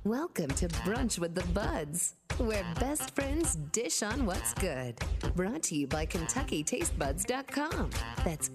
Welcome to Brunch with the Buds, where best friends dish on what's good. Brought to you by KentuckyTasteBuds.com. That's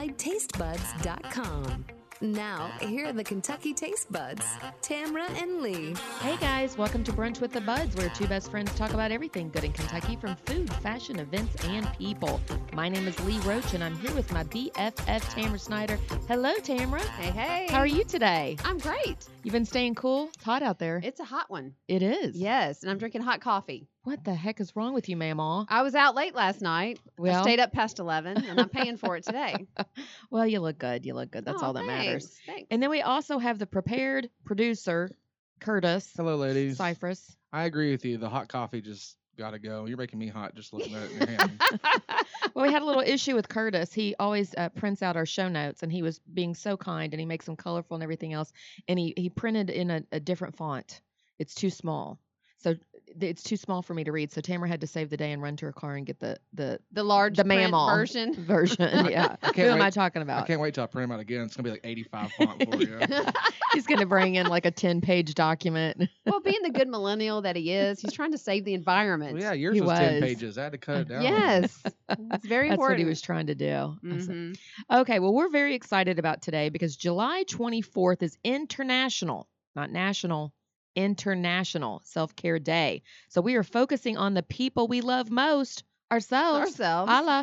KYTasteBuds.com. Now, here are the Kentucky Taste Buds, Tamra and Lee. Hey guys, welcome to Brunch with the Buds, where two best friends talk about everything good in Kentucky, from food, fashion, events, and people. My name is Lee Roach, and I'm here with my BFF, Tamra Snyder. Hello, Tamra. Hey, hey. How are you today? I'm great. You've been staying cool? It's hot out there. It's a hot one. It is. Yes, and I'm drinking hot coffee. What the heck is wrong with you, Mamaw? I was out late last night. Well, I stayed up past 11, and I'm paying for it today. Well, you look good. You look good. That's all that matters. Thanks. And then we also have the prepared producer, Curtis. Hello, ladies. Cypress. I agree with you. The hot coffee just got to go. You're making me hot just looking at it in your hand. Well, we had a little issue with Curtis. He always prints out our show notes, and he was being so kind, and he makes them colorful and everything else. And he printed in a different font. It's too small. So it's too small for me to read. So Tamara had to save the day and run to her car and get the large the print Mamaw version. Yeah. I Who can't am wait. I talking I about? can't wait till I print them out again. It's going to be like 85 font for you. He's going to bring in like a 10-page document. Well, being the good millennial that he is, he's trying to save the environment. Well, yeah, yours He was 10 was. pages. I had to cut it down. Yes. It's very That's important. what he was trying to do. Mhm. Okay, well, we're very excited about today because July 24th is International, not national, International Self-Care Day. So we are focusing on the people we love most, ourselves. Holla.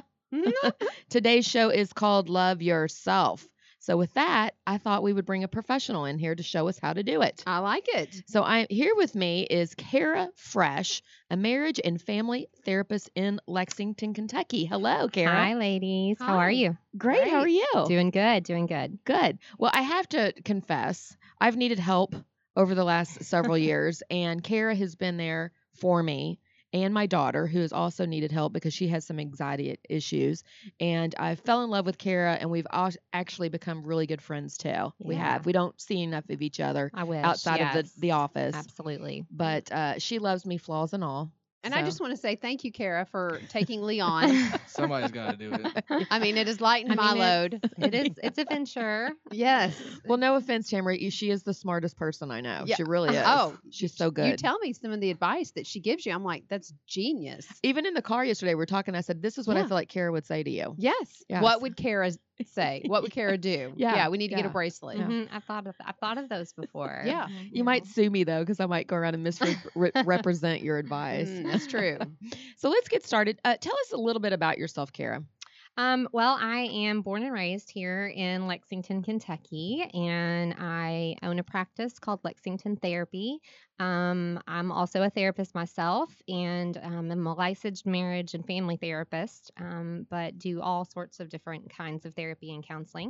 Today's show is called Love Yourself. So with that, I thought we would bring a professional in here to show us how to do it. I like it. So here with me is Kara Fresh, a marriage and family therapist in Lexington, Kentucky. Hello, Kara. Hi, ladies. How Hi. are you? Great. How are you? Doing good. Doing good. Good. Well, I have to confess, I've needed help over the last several years, and Kara has been there for me and my daughter, who has also needed help because she has some anxiety issues. And I fell in love with Kara, and we've actually become really good friends too. We Yeah. have. We don't see enough of each other I wish. outside of yes. the office. Absolutely. But she loves me, flaws and all. And I So- just want to say thank you, Kara, for taking Lee on. Somebody's got to do it. I mean, it has lightened my load. It's a venture. Yes. Well, no offense, Tamara. She is the smartest person I know. Yeah. She really is. Oh, she's so good. You tell me some of the advice that she gives you. I'm like, that's genius. Even in the car yesterday, we were talking. I said, "This is what I Yeah. feel like Kara would say to you." Yes. Yes. What would Kara say? What would Kara do? Yeah, we need to get yeah. a bracelet. Yeah. I've thought of those before. Yeah. You might sue me though, because I might go around and misrepresent your advice. That's true. So let's get started. Tell us a little bit about yourself, Kara. Well, I am born and raised here in Lexington, Kentucky, and I own a practice called Lexington Therapy. I'm also a therapist myself, and I'm a licensed marriage and family therapist, but do all sorts of different kinds of therapy and counseling.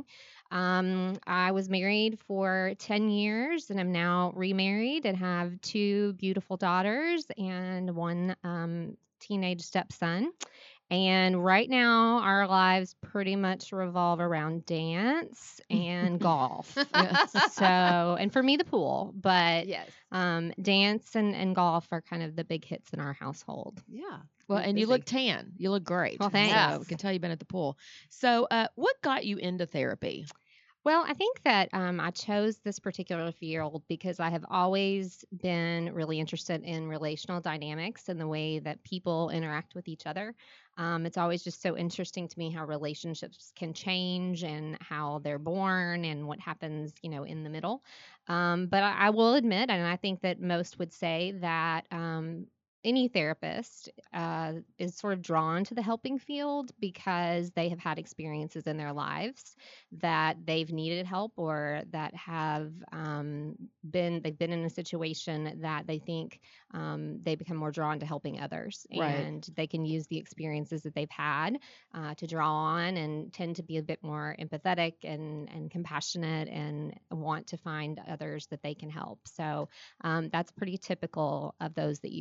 I was married for 10 years, and I'm now remarried and have two beautiful daughters and one teenage stepson. And right now, our lives pretty much revolve around dance and golf. So, and for me, the pool, but Yes. dance and golf are kind of the big hits in our household. Yeah. Well, You're and you busy. look tan. You look great. Well, thanks. So we can tell you've been at the pool. So, what got you into therapy? Well, I think that I chose this particular field because I have always been really interested in relational dynamics and the way that people interact with each other. It's always just so interesting to me how relationships can change and how they're born and what happens, in the middle. But I will admit, and I think that most would say that any therapist is sort of drawn to the helping field because they have had experiences in their lives that they've needed help or that have they've been in a situation that they think they become more drawn to helping others. Right. And they can use the experiences that they've had to draw on and tend to be a bit more empathetic and compassionate and want to find others that they can help. So that's pretty typical of those that you find in the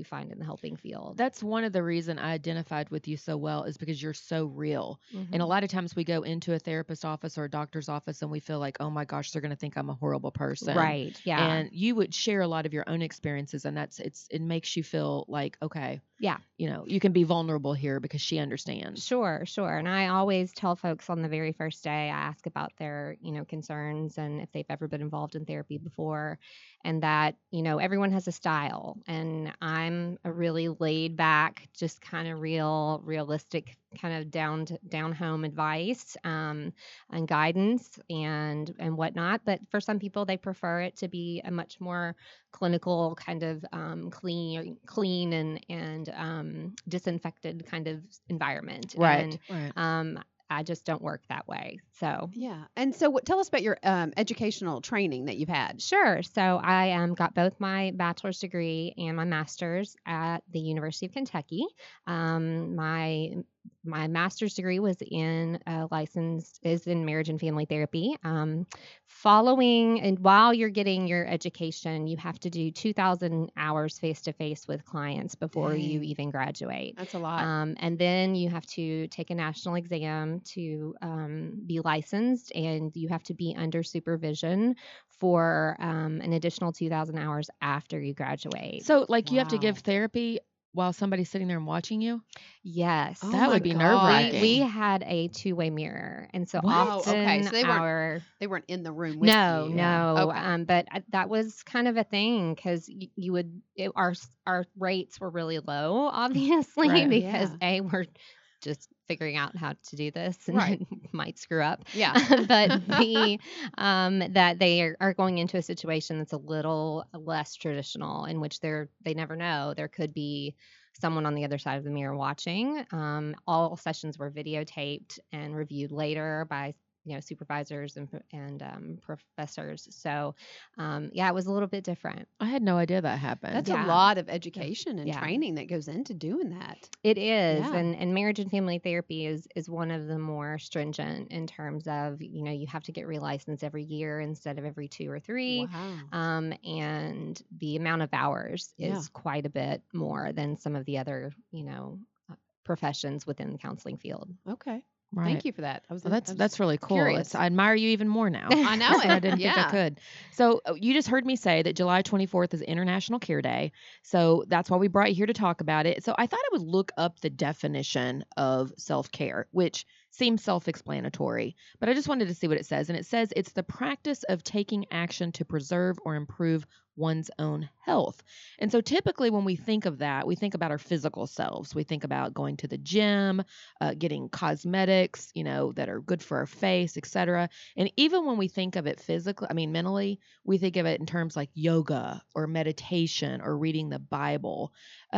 helping field. That's one of the reason I identified with you so well, is because you're so real. And a lot of times we go into a therapist's office or a doctor's office and we feel like, oh my gosh, they're going to think I'm a horrible person. Right. Yeah. And you would share a lot of your own experiences, and it makes you feel like, okay, Yeah. You can be vulnerable here because she understands. Sure. And I always tell folks on the very first day, I ask about their, concerns and if they've ever been involved in therapy before, and that, everyone has a style, and I'm a really laid back, just kind of realistic, kind of down home advice, and guidance and whatnot. But for some people, they prefer it to be a much more clinical kind of clean and disinfected kind of environment. Right. And I just don't work that way. So Yeah. And so tell us about your educational training that you've had. sure. So I got both my bachelor's degree and my master's at the University of Kentucky. My master's degree was in marriage and family therapy. Following and while you're getting your education, you have to do 2,000 hours face to face with clients before you Dang. even graduate. That's a lot. And then you have to take a national exam to be licensed, and you have to be under supervision for an additional 2,000 hours after you graduate. So, like, you have to Wow. give therapy while somebody's sitting there and watching you? Yes. Oh That my would be God. nerve-wracking. We had a two-way mirror, and so What? often Okay, so our they weren't in the room with no, you. no. Okay. But that was kind of a thing because our rates were really low, obviously, Right. because Yeah. we're just figuring out how to do this and Right. might screw up. Yeah. But that they are going into a situation that's a little less traditional, in which they never know. There could be someone on the other side of the mirror watching. All sessions were videotaped and reviewed later by supervisors and professors. So it was a little bit different. I had no idea that happened. That's Yeah. a lot of education and Yeah. training that goes into doing that. It is, Yeah. and marriage and family therapy is one of the more stringent in terms of you have to get relicensed every year instead of every 2 or 3. Wow. And the amount of hours Yeah. is quite a bit more than some of the other professions within the counseling field. Okay. right. Thank you for that. Well, that's really cool. curious. I admire you even more now. I know I it. didn't think I Yeah. could. So you just heard me say that July 24th is International Care Day. So that's why we brought you here to talk about it. So I thought I would look up the definition of self-care, which seems self-explanatory, but I just wanted to see what it says. And it says it's the practice of taking action to preserve or improve one's own health. And so typically when we think of that, we think about our physical selves. We think about going to the gym, getting cosmetics, that are good for our face, etc. And even when we think of it mentally, we think of it in terms like yoga or meditation or reading the Bible.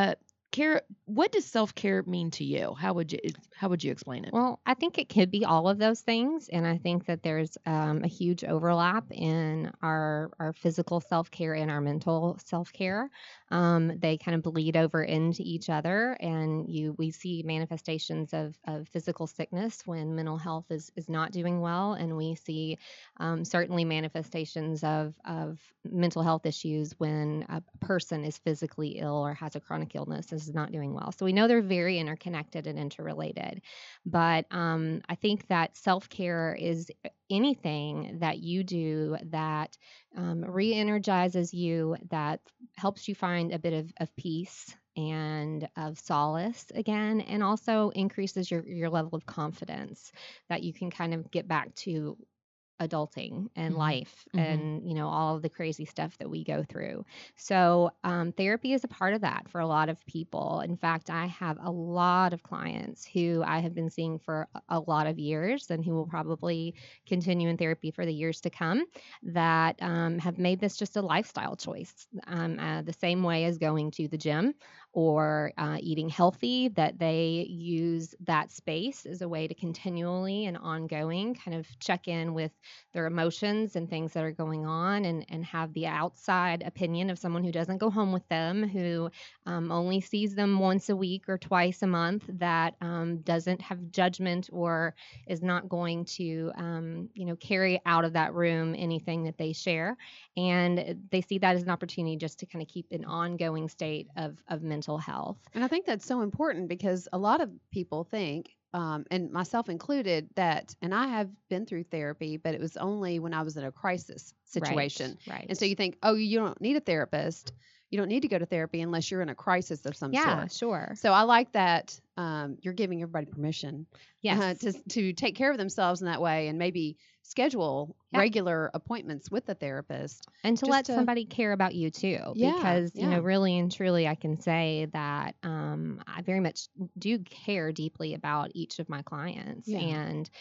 Kara, what does self-care mean to you? How would you explain it? Well, I think it could be all of those things, and I think that there's a huge overlap in our physical self-care and our mental self-care. They kind of bleed over into each other, and we see manifestations of physical sickness when mental health is not doing well, and we see certainly manifestations of mental health issues when a person is physically ill or has a chronic illness, is not doing well. So we know they're very interconnected and interrelated. But I think that self-care is anything that you do that re-energizes you, that helps you find a bit of peace and of solace again, and also increases your level of confidence that you can kind of get back to adulting and Mhm. life Mhm. and all of the crazy stuff that we go through. So therapy is a part of that for a lot of people. In fact, I have a lot of clients who I have been seeing for a lot of years and who will probably continue in therapy for the years to come, that have made this just a lifestyle choice, the same way as going to the gym or eating healthy, that they use that space as a way to continually and ongoing kind of check in with their emotions and things that are going on, and have the outside opinion of someone who doesn't go home with them, who only sees them once a week or twice a month, that doesn't have judgment or is not going to carry out of that room anything that they share. And they see that as an opportunity just to kind of keep an ongoing state of mental mental health. And I think that's so important because a lot of people think, and myself included, that, and I have been through therapy, but it was only when I was in a crisis situation. Right. And so you think, oh, you don't need a therapist. You don't need to go to therapy unless you're in a crisis of some Yeah, sort. sure. So I like that you're giving everybody permission Yes. to take care of themselves in that way, and maybe schedule Yeah. regular appointments with the therapist. And to just let to- somebody care about you too, Yeah, because you yeah. know, really and truly, I can say that I very much do care deeply about each of my clients, Yeah. and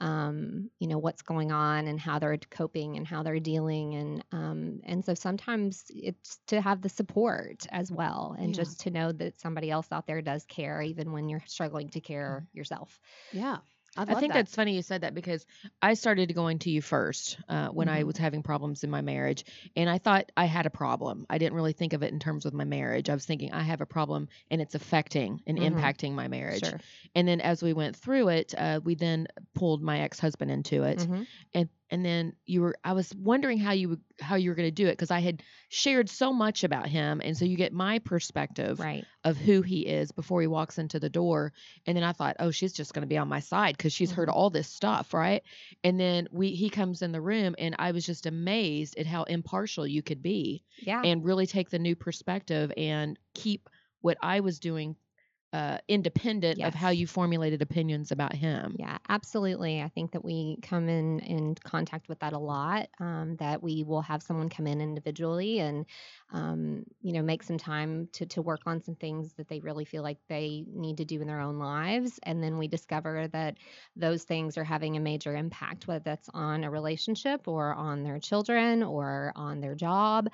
you know, what's going on and how they're coping and how they're dealing, and so sometimes it's to have the support as well, and Yeah. just to know that somebody else out there does care, even when you're struggling to care yourself. Yeah. I I love think that. that's funny you said that because I started going to you first when I Mhm. was having problems in my marriage. And I thought I had a problem. I didn't really think of it in terms of my marriage. I was thinking I have a problem and it's affecting and Mhm. impacting my marriage. Sure. And then as we went through it, we then pulled my ex-husband into it. Mhm. And then I was wondering how you were going to do it because I had shared so much about him. And so you get my perspective Right. of who he is before he walks into the door. And then I thought, oh, she's just going to be on my side because she's heard all this stuff, right? And then he comes in the room, and I was just amazed at how impartial you could be Yeah. and really take the new perspective and keep what I was doing independent of how Yes. you formulated opinions about him. Yeah, absolutely. I think that we come in contact with that a lot. That we will have someone come in individually and, you know, make some time to work on some things that they really feel like they need to do in their own lives, and then we discover that those things are having a major impact, whether that's on a relationship or on their children or on their job.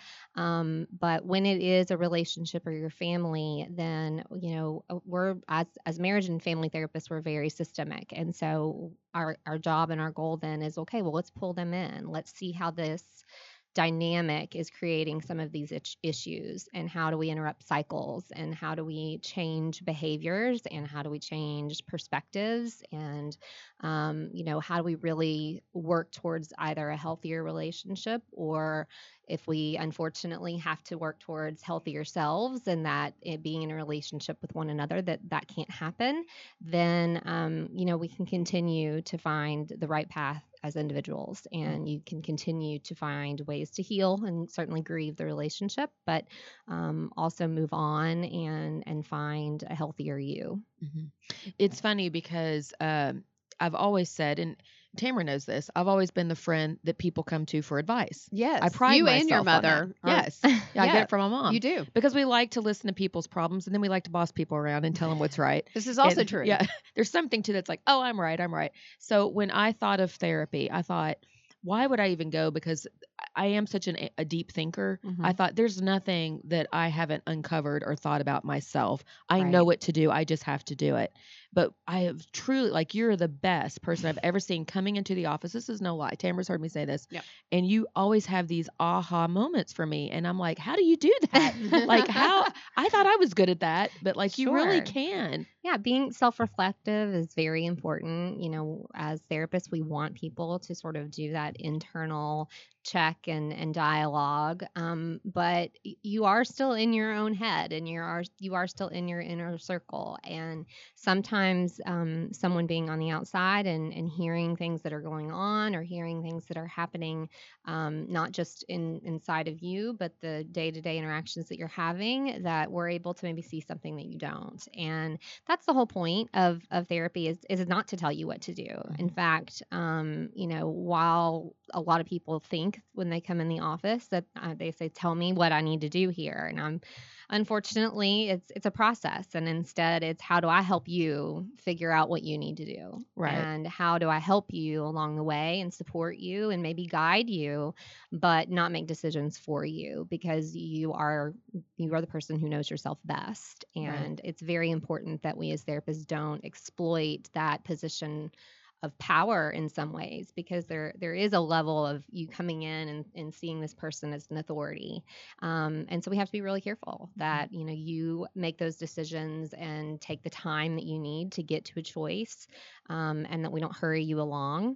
But when it is a relationship or your family, then you know we're as marriage and family therapists, we're very systemic, and so our job and our goal then is, okay, well, let's pull them in, let's see how this dynamic is creating some of these issues, and how do we interrupt cycles, and how do we change behaviors, and how do we change perspectives, and you know, how do we really work towards either a healthier relationship, or if we unfortunately have to work towards healthier selves, and that it being in a relationship with one another that can't happen, then you know, we can continue to find the right path as individuals, and you can continue to find ways to heal and certainly grieve the relationship, but also move on and find a healthier you. Mhm. It's funny because I've always said, and Tamara knows this, I've always been the friend that people come to for advice. Yes. I pride you myself and your on that. mother. Yes. Yeah, I get Yeah, it from my mom. You do. Because we like to listen to people's problems, and then we like to boss people around and tell them what's right. This is also And, true. Yeah, there's something to that's like, oh, I'm right. So when I thought of therapy, I thought, why would I even go? Because I am such a deep thinker. Mhm. I thought there's nothing that I haven't uncovered or thought about myself. I Right. know what to do. I just have to do it. But I have truly, like, you're the best person I've ever seen coming into the office. This is no lie. Tamara's heard me say this. Yep. And you always have these aha moments for me. And I'm like, how do you do that? Like, how? I thought I was good at that, but like, you really Sure. can. Yeah, being self-reflective is very important. You know, as therapists, we want people to sort of do that internal check and dialogue. But you are still in your own head, and you are still in your inner circle. And sometimes someone being on the outside and hearing things that are going on, or hearing things that are happening, not just inside of you, but the day-to-day interactions that you're having, that we're able to maybe see something that you don't. And that's the whole point of therapy is not to tell you what to do. In fact, you know, while a lot of people think when they come in the office that they say, tell me what I need to do here. And unfortunately, it's a process. And instead it's, how do I help you figure out what you need to do? Right. And how do I help you along the way and support you and maybe guide you, but not make decisions for you, because you are the person who knows yourself best. And it's very important that we as therapists don't exploit that position of power in some ways, because there is a level of you coming in and seeing this person as an authority. And so we have to be really careful that, you make those decisions and take the time that you need to get to a choice, and that we don't hurry you along.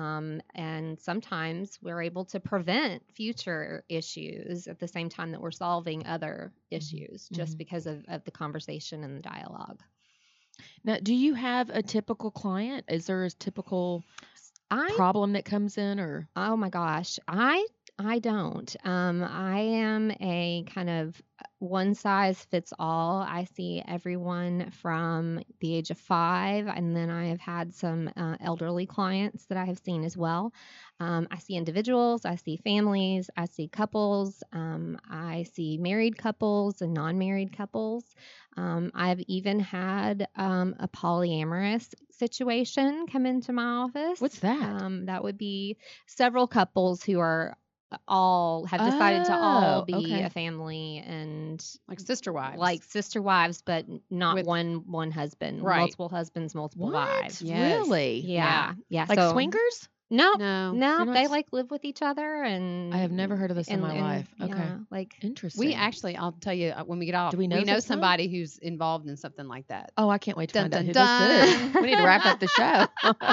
And sometimes we're able to prevent future issues at the same time that we're solving other issues, just because of the conversation and the dialogue. Now, do you have a typical client? Is there a typical problem that comes in, or? Oh my gosh, I don't. I am a kind of one size fits all. I see everyone from the age of 5, and then I have had some elderly clients that I have seen as well. I see individuals, I see families, I see couples, I see married couples and non-married couples. I've even had a polyamorous situation come into my office. What's that? That would be several couples who are all have decided to all be okay. a family, and Like sister wives. like sister wives, but not With- one husband, Right. multiple husbands, multiple wives. Yes. Really? Yeah. Like So, swingers? No, No. They're not they s- like live with each other, and I have never heard of this in and- my and, life. Okay. yeah, like Interesting. We actually, I'll tell you when we get off. Do we know we know this one? somebody who's involved in something like that. Oh, I can't wait to Dun, find out dun, who dun. this is. We need to wrap up the show.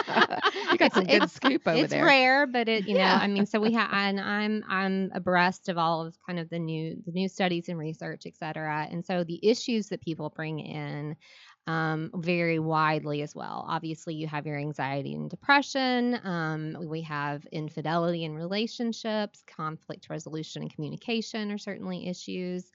You got some good It's- scoop over it's there. rare, but it Yeah. I mean, so we have, and I'm abreast of all of kind of the new studies and research, et cetera. And so the issues that people bring in vary widely as well. Obviously, you have your anxiety and depression. We have infidelity in relationships, conflict resolution and communication are certainly issues.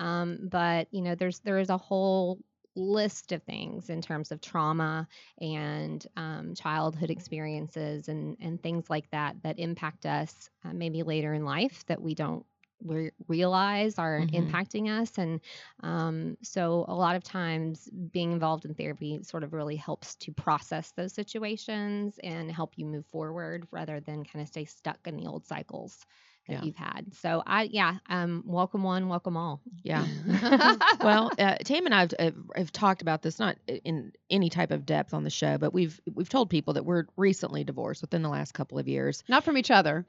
But there is a whole list of things in terms of trauma and childhood experiences and things like that impact us maybe later in life that we don't realize are impacting us. And so a lot of times being involved in therapy sort of really helps to process those situations and help you move forward rather than kind of stay stuck in the old cycles that Yeah. you've had. So welcome one, welcome all. Yeah. Well, Tam and I have talked about this, not in any type of depth on the show, but we've told people that we're recently divorced within the last couple of years. Not from each other.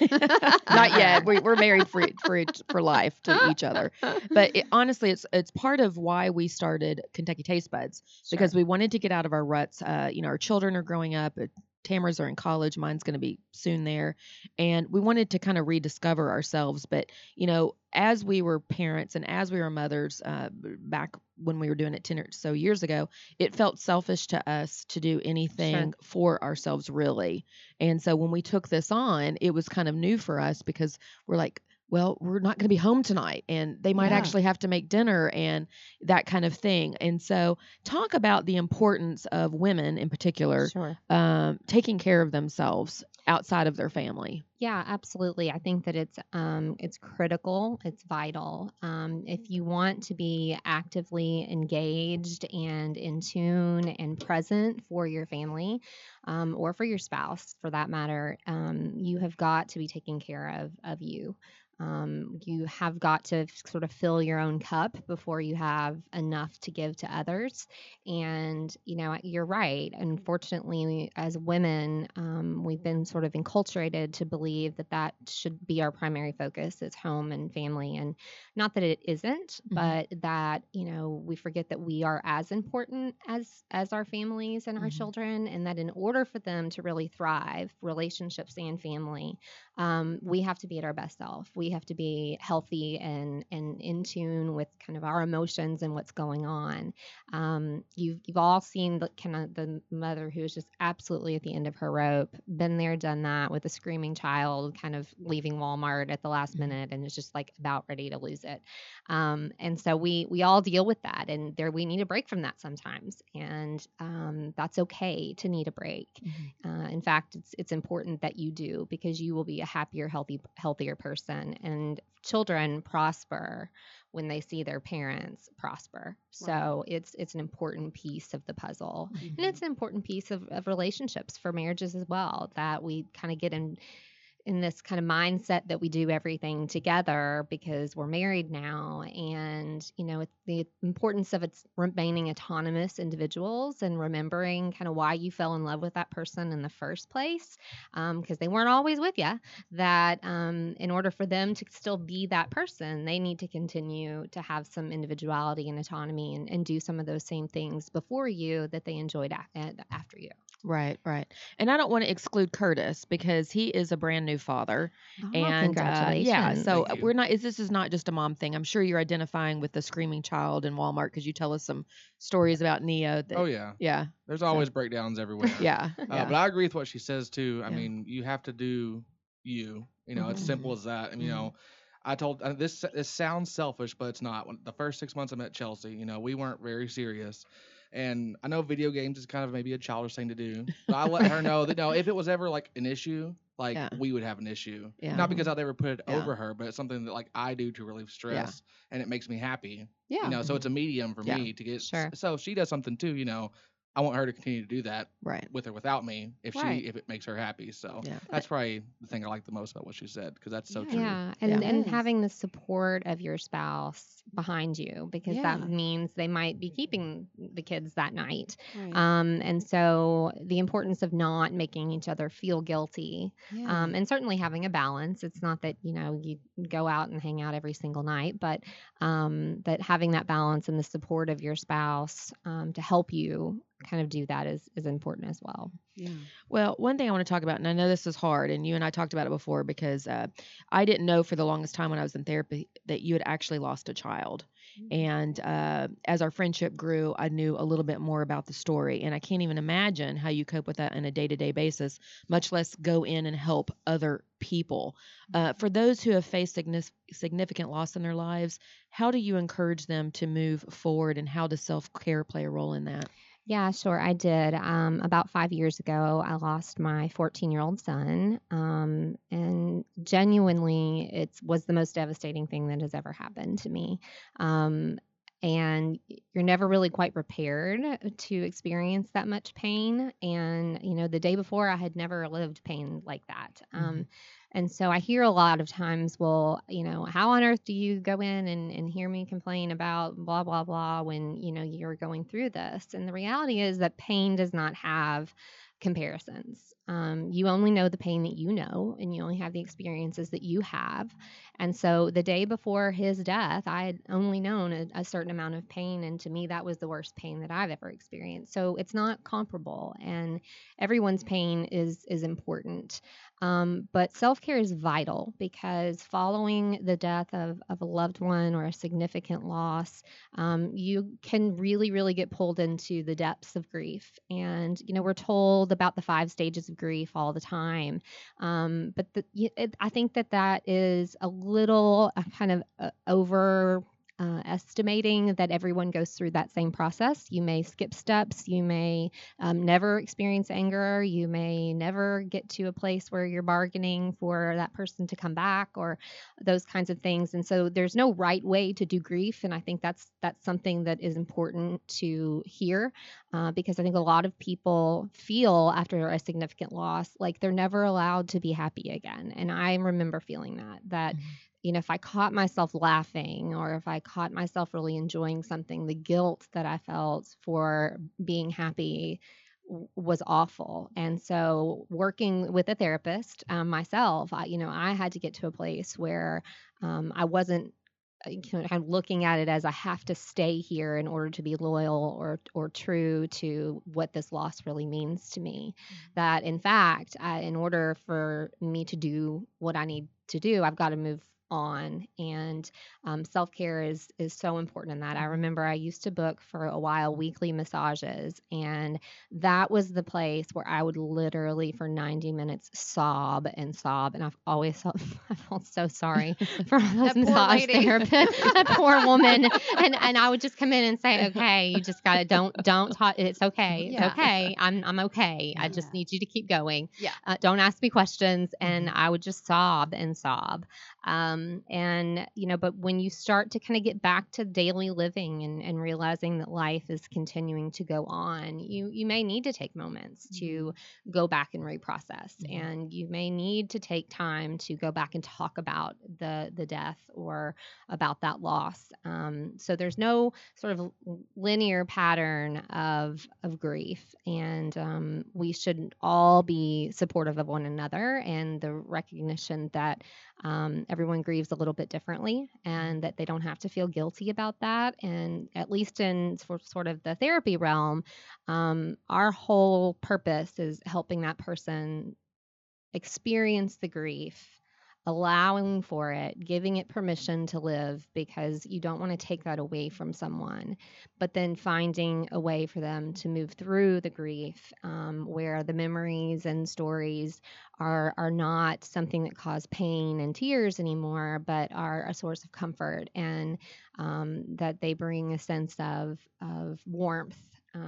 Not yet. We're married for life to each other. But honestly, it's part of why we started Kentucky Taste Buds, because we wanted to get out of our ruts. Our children are growing up. Tamara's are in college. Mine's going to be soon there. And we wanted to kind of rediscover ourselves. But, as we were parents and as we were mothers back when we were doing it 10 or so years ago, it felt selfish to us to do anything for ourselves, really. And so when we took this on, it was kind of new for us because we're like, well, we're not going to be home tonight, and they might actually have to make dinner and that kind of thing. And so talk about the importance of women in particular taking care of themselves outside of their family. Yeah, absolutely. I think that it's critical. It's vital. If you want to be actively engaged and in tune and present for your family, or for your spouse, for that matter, you have got to be taking care of you. You have got to sort of fill your own cup before you have enough to give to others. And, you're right. Unfortunately, as women, we've been sort of enculturated to believe that should be our primary focus is home and family. And not that it isn't, but that, we forget that we are as important as our families and our children, and that in order for them to really thrive, relationships and family, we have to be at our best self. We have to be healthy and in tune with kind of our emotions and what's going on. You've all seen the mother who is just absolutely at the end of her rope, been there, done that, with a screaming child, kind of leaving Walmart at the last minute and is just like about ready to lose it. And so we all deal with that, and we need a break from that sometimes, and that's okay to need a break. In fact, it's important that you do, because you will be a happier, healthier person, and children prosper when they see their parents prosper. So it's an important piece of the puzzle, and it's an important piece of relationships for marriages as well, that we kind of get in this kind of mindset that we do everything together because we're married now, and it's the importance of it's remaining autonomous individuals and remembering kind of why you fell in love with that person in the first place, because they weren't always with you. That in order for them to still be that person, they need to continue to have some individuality and autonomy and do some of those same things before you that they enjoyed after you. Right, right. And I don't want to exclude Curtis because he is a brand new father. Oh, And yeah, congratulations. so Thank you. we're not, this is not just a mom thing. I'm sure you're identifying with the screaming child in Walmart because you tell us some stories about Neo. That, Oh yeah, yeah, there's always breakdowns everywhere. yeah, yeah. But I agree with what she says too. I Yeah. mean, you have to do you. It's simple as that. And I told this sounds selfish, but it's not. When the first 6 months I met Chelsea, we weren't very serious. And I know video games is kind of maybe a childish thing to do, but I let her know that if it was ever like an issue, like Yeah. we would have an issue. Yeah. Not because I'd ever put it Yeah. over her, but it's something that like I do to relieve stress, and it makes me happy. Yeah. So it's a medium for Yeah. me to get. Sure. So if she does something too, I want her to continue to do that Right. with or without me if Right. if it makes her happy. So Yeah. that's probably the thing I like the most about what she said, because that's so true. Yeah, Yeah. and Yes. having the support of your spouse behind you, because Yeah. that means they might be keeping the kids that night. Right. And so the importance of not making each other feel guilty, Yeah. and certainly having a balance. It's not that you go out and hang out every single night, but that having that balance and the support of your spouse to help you kind of do that is important as well. Yeah. Well, one thing I want to talk about, and I know this is hard, and you and I talked about it before because I didn't know for the longest time when I was in therapy that you had actually lost a child. And as our friendship grew, I knew a little bit more about the story. And I can't even imagine how you cope with that on a day-to-day basis, much less go in and help other people. For those who have faced significant loss in their lives, how do you encourage them to move forward, and how does self-care play a role in that? Yeah, sure. I did. About 5 years ago, I lost my 14-year-old son. And genuinely, it was the most devastating thing that has ever happened to me. And you're never really quite prepared to experience that much pain. And, the day before, I had never lived pain like that. And so I hear a lot of times, well, how on earth do you go in and hear me complain about blah, blah, blah when, you're going through this? And the reality is that pain does not have comparisons. You only know the pain that you know, and you only have the experiences that you have. And so the day before his death, I had only known a certain amount of pain. And to me, that was the worst pain that I've ever experienced. So it's not comparable, and everyone's pain is important. But self-care is vital, because following the death of a loved one or a significant loss, you can really, really get pulled into the depths of grief. And, we're told about the 5 stages of grief all the time. But I think that is a little kind of over estimating that everyone goes through that same process. You may skip steps. You may never experience anger. You may never get to a place where you're bargaining for that person to come back, or those kinds of things. And so there's no right way to do grief. And I think that's something that is important to hear, because I think a lot of people feel after a significant loss like they're never allowed to be happy again. And I remember feeling that if I caught myself laughing, or if I caught myself really enjoying something, the guilt that I felt for being happy was awful. And so working with a therapist myself, I had to get to a place where I wasn't kind of looking at it as I have to stay here in order to be loyal or true to what this loss really means to me. That in fact, in order for me to do what I need to do, I've got to move on. And self-care is so important in that. I remember I used to book for a while weekly massages, and that was the place where I would literally for 90 minutes sob. And I've always felt so sorry for those massage therapists, that poor woman. And I would just come in and say, okay, you just gotta don't talk. It's okay. It's okay. I'm okay. I just need you to keep going. Yeah. Don't ask me questions. And I would just sob and sob. And, but when you start to kind of get back to daily living and realizing that life is continuing to go on, you may need to take moments to go back and reprocess. And you may need to take time to go back and talk about the death or about that loss. So there's no sort of linear pattern of grief. And we should all be supportive of one another, and the recognition that everyone grieves a little bit differently, and that they don't have to feel guilty about that. And at least in sort of the therapy realm, our whole purpose is helping that person experience the grief, allowing for it, giving it permission to live, because you don't want to take that away from someone, but then finding a way for them to move through the grief, where the memories and stories are not something that cause pain and tears anymore, but are a source of comfort, and that they bring a sense of warmth.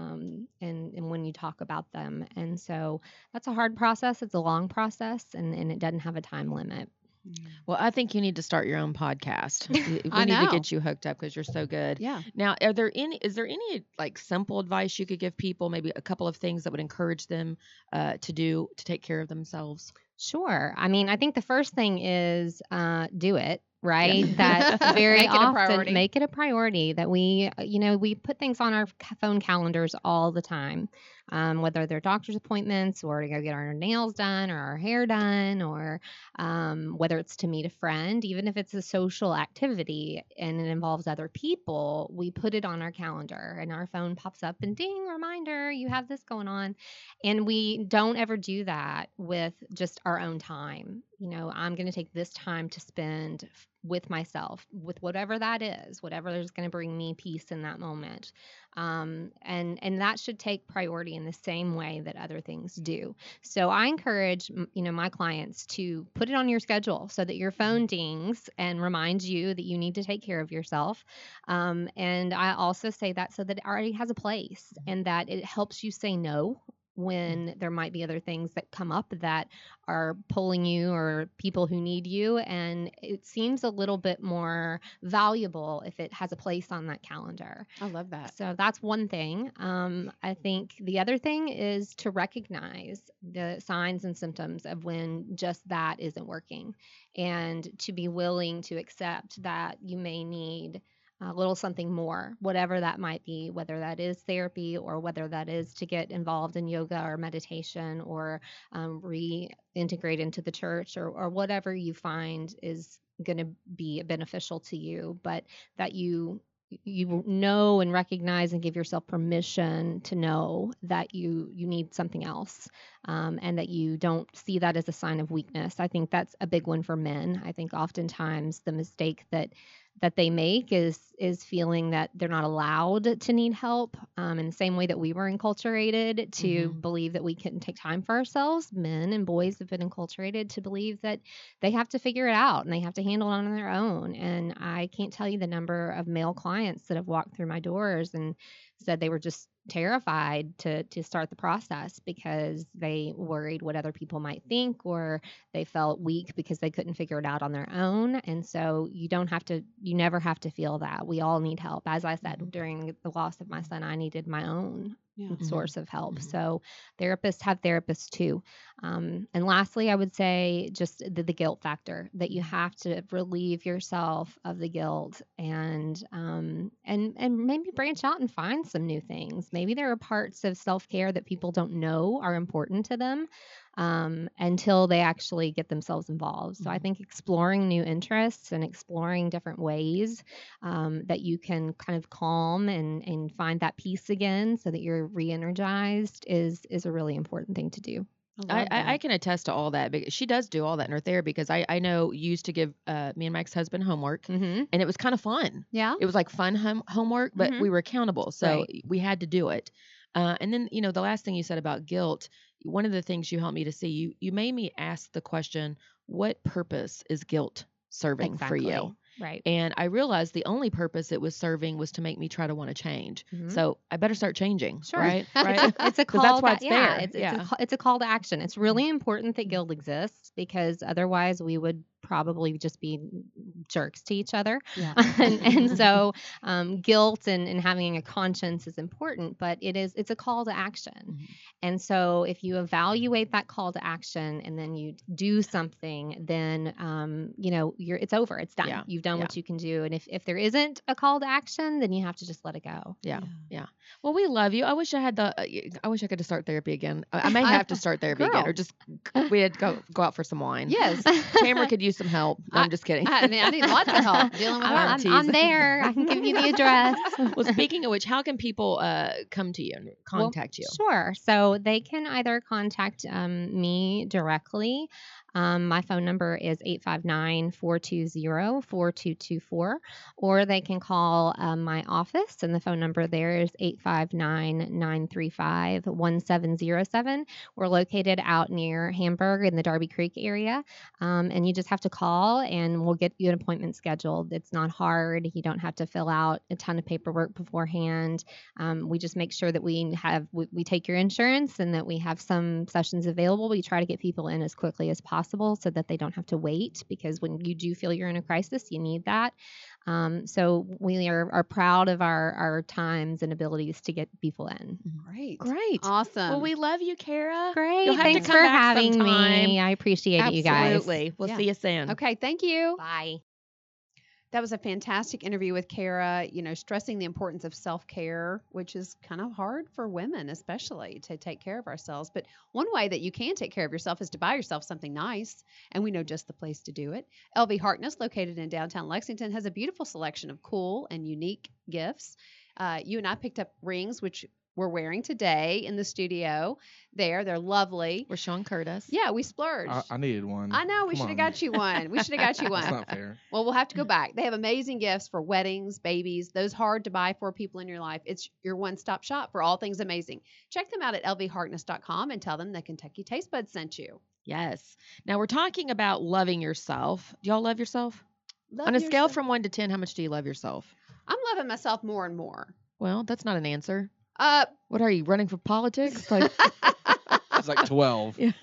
And when you talk about them. And so that's a hard process. It's a long process, and it doesn't have a time limit. Well, I think you need to start your own podcast. We I need to know. get you hooked up because you're so good. Yeah. Now, is there any like simple advice you could give people, maybe a couple of things that would encourage them to take care of themselves? Sure. I mean, I think the first thing is do it. Right. That very Make it a often priority. make it a priority, that we put things on our phone calendars all the time, whether they're doctor's appointments or to go get our nails done or our hair done, or whether it's to meet a friend, even if it's a social activity and it involves other people, we put it on our calendar and our phone pops up and ding, reminder, you have this going on. And we don't ever do that with just our own time. I'm going to take this time to spend with myself, with whatever that is, whatever is going to bring me peace in that moment. And that should take priority in the same way that other things do. So I encourage, my clients to put it on your schedule so that your phone dings and reminds you that you need to take care of yourself. And I also say that so that it already has a place, and that it helps you say no when there might be other things that come up that are pulling you, or people who need you. And it seems a little bit more valuable if it has a place on that calendar. I love that. So that's one thing. I think the other thing is to recognize the signs and symptoms of when just that isn't working, and to be willing to accept that you may need a little something more, whatever that might be, whether that is therapy or whether that is to get involved in yoga or meditation, or reintegrate into the church, or whatever you find is going to be beneficial to you, but that you know and recognize and give yourself permission to know that you need something else, and that you don't see that as a sign of weakness. I think that's a big one for men. I think oftentimes the mistake that they make is feeling that they're not allowed to need help, in the same way that we were enculturated to believe that we couldn't take time for ourselves. Men and boys have been enculturated to believe that they have to figure it out and they have to handle it on their own. And I can't tell you the number of male clients that have walked through my doors and said they were just terrified to start the process because they worried what other people might think, or they felt weak because they couldn't figure it out on their own. And so you never have to feel that. We all need help. As I said, during the loss of my son, I needed my own source of help. So therapists have therapists too. And lastly, I would say just the guilt factor, that you have to relieve yourself of the guilt, and maybe branch out and find some new things. Maybe there are parts of self-care that people don't know are important to them, until they actually get themselves involved. So I think exploring new interests and exploring different ways that you can kind of calm and find that peace again so that you're re-energized is a really important thing to do. I can attest to all that. Because she does do all that in her therapy, because I know you used to give me and my ex-husband homework, and it was kind of fun. Yeah. It was like fun homework, but we were accountable. So we had to do it. And then, the last thing you said about guilt, one of the things you helped me to see, you made me ask the question, what purpose is guilt serving for you? Right. And I realized the only purpose it was serving was to make me try to want to change. So I better start changing. Sure. Right. Right. It's a 'Cause call. that's why it's there. It's a call to action. It's really important that guilt exists, because otherwise we would probably just be jerks to each other. Yeah. and so guilt and having a conscience is important, but it's a call to action. Mhm. And so if you evaluate that call to action and then you do something, then it's over. It's done. Yeah. You've done Yeah. what you can do. And if there isn't a call to action, then you have to just let it go. Yeah. Yeah. Well, we love you. I wish I had I wish I could start therapy again. I may have to start therapy again, or just we had to go out for some wine. Yes. Tamara could use some help. No, I'm just kidding. I need lots of help dealing with her. I'm teasing. there. I can give you the address. Well, speaking of which, how can people come to you and contact you? Sure. So they can either contact me directly. My phone number is 859-420-4224, or they can call my office, and the phone number there is 859-935-1707. We're located out near Hamburg in the Darby Creek area, and you just have to call, and we'll get you an appointment scheduled. It's not hard. You don't have to fill out a ton of paperwork beforehand. We just make sure that we take your insurance and that we have some sessions available. We try to get people in as quickly as possible so that they don't have to wait, because when you do feel you're in a crisis, you need that. So we are proud of our times and abilities to get people in. Great. Awesome. Well, we love you, Kara. Great. You'll have Thanks to come for back having sometime. me. I appreciate it, you guys. Absolutely. We'll Yeah. see you soon. Okay, thank you. Bye. That was a fantastic interview with Kara, stressing the importance of self-care, which is kind of hard for women, especially to take care of ourselves. But one way that you can take care of yourself is to buy yourself something nice, and we know just the place to do it. LV Harkness, located in downtown Lexington, has a beautiful selection of cool and unique gifts. You and I picked up rings, which we're wearing today in the studio. They're lovely. We're showing Curtis. Yeah, we splurged. I needed one. I know, we Come should have on. got you one. We should have got you That's one. not fair. Well, we'll have to go back. They have amazing gifts for weddings, babies, those hard to buy for people in your life. It's your one-stop shop for all things amazing. Check them out at lvharkness.com and tell them that Kentucky Taste Buds sent you. Yes. Now we're talking about loving yourself. Do y'all love yourself? Love On a scale yourself. from 1 to 10, how much do you love yourself? I'm loving myself more and more. Well, that's not an answer. Uh, What are you, running for politics? Like, It's like 12. no,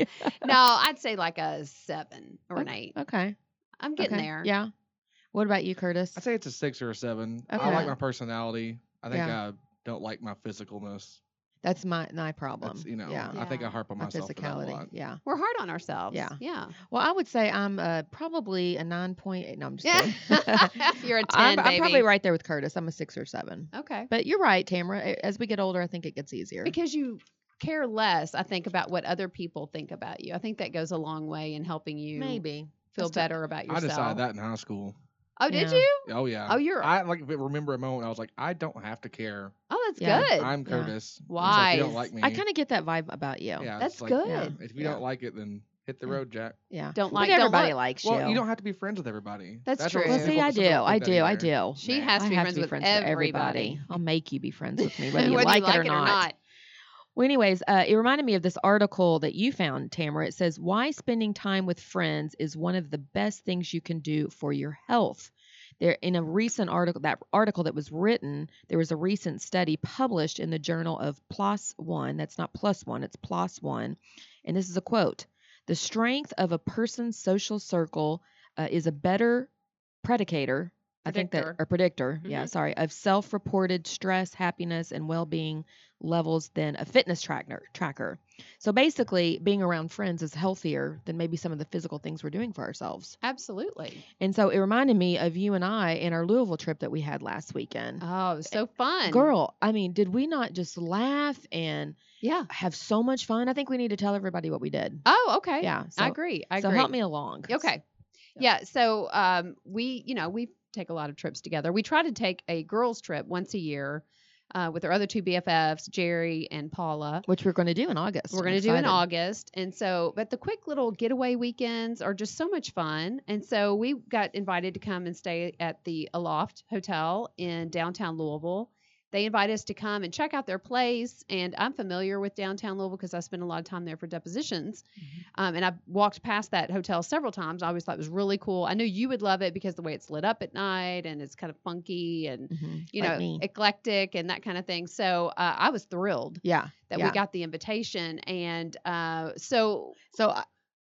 I'd say like a 7 or an 8. okay. I'm getting Okay. there. Yeah. What about you, Curtis? I'd say it's a 6 or a 7. I Okay. like my personality. I think Yeah. I don't like my physicalness. That's my problem. That's, Yeah. I think I Yeah. harp on My myself for that a physicality. lot. Yeah. We're hard on ourselves. Yeah. Yeah. Well, I would say I'm probably a 9.8. No, I'm just Yeah. kidding. You're a 10, I'm baby. probably right there with Curtis. I'm a 6 or 7. Okay. But you're right, Tamara. As we get older, I think it gets easier. Because you care less, I think, about what other people think about you. I think that goes a long way in helping you Maybe. feel That's better about I yourself. decided that in high school. Oh, did Yeah. you? Oh yeah. Oh, you're- I remember a moment I was like, I don't have to care. Oh, that's Yeah. good. I'm Yeah. Curtis. So if you Wise. don't like me, I kind of get that vibe about you. yeah, That's it's like, good. Yeah. If you Yeah. don't like it, then hit the Yeah. road, Jack. Yeah. Don't But like, don't everybody look. likes Well, you. you don't have to be friends with everybody. That's what true. some Well, Well, see, people- I some do. people I think that do. I either. do. She Nah. has to I be have friends to be with friends with everybody. everybody. I'll make you be friends with me, whether you Whether like, you like it or not. Well, anyways, it reminded me of this article that you found, Tamara. It says, why spending time with friends is one of the best things you can do for your health. There, in a recent article, that was written, there was a recent study published in the Journal of PLOS One. That's not plus one, it's PLOS One. And this is a quote. The strength of a person's social circle is a better predictor. Predictor, of self-reported stress, happiness, and well-being levels than a fitness tracker. So basically, being around friends is healthier than maybe some of the physical things we're doing for ourselves. Absolutely. And so it reminded me of you and I in our Louisville trip that we had last weekend. Oh, it was so fun. Girl, I mean, did we not just laugh and Yeah. have so much fun? I think we need to tell everybody what we did. Oh, okay. Yeah. So, I agree. so help me along. Okay. Yeah. So we take a lot of trips together. We try to take a girls' trip once a year with our other two BFFs, Jerry and Paula. Which we're going to do in August. We're going to do in August. And so, but the quick little getaway weekends are just so much fun. And so we got invited to come and stay at the Aloft Hotel in downtown Louisville. They invited us to come and check out their place. And I'm familiar with downtown Louisville because I spent a lot of time there for depositions. And I've walked past that hotel several times. I always thought it was really cool. I knew you would love it because the way it's lit up at night and it's kind of funky and, Like me. eclectic and that kind of thing. So I was thrilled Yeah. that yeah. we got the invitation. And so So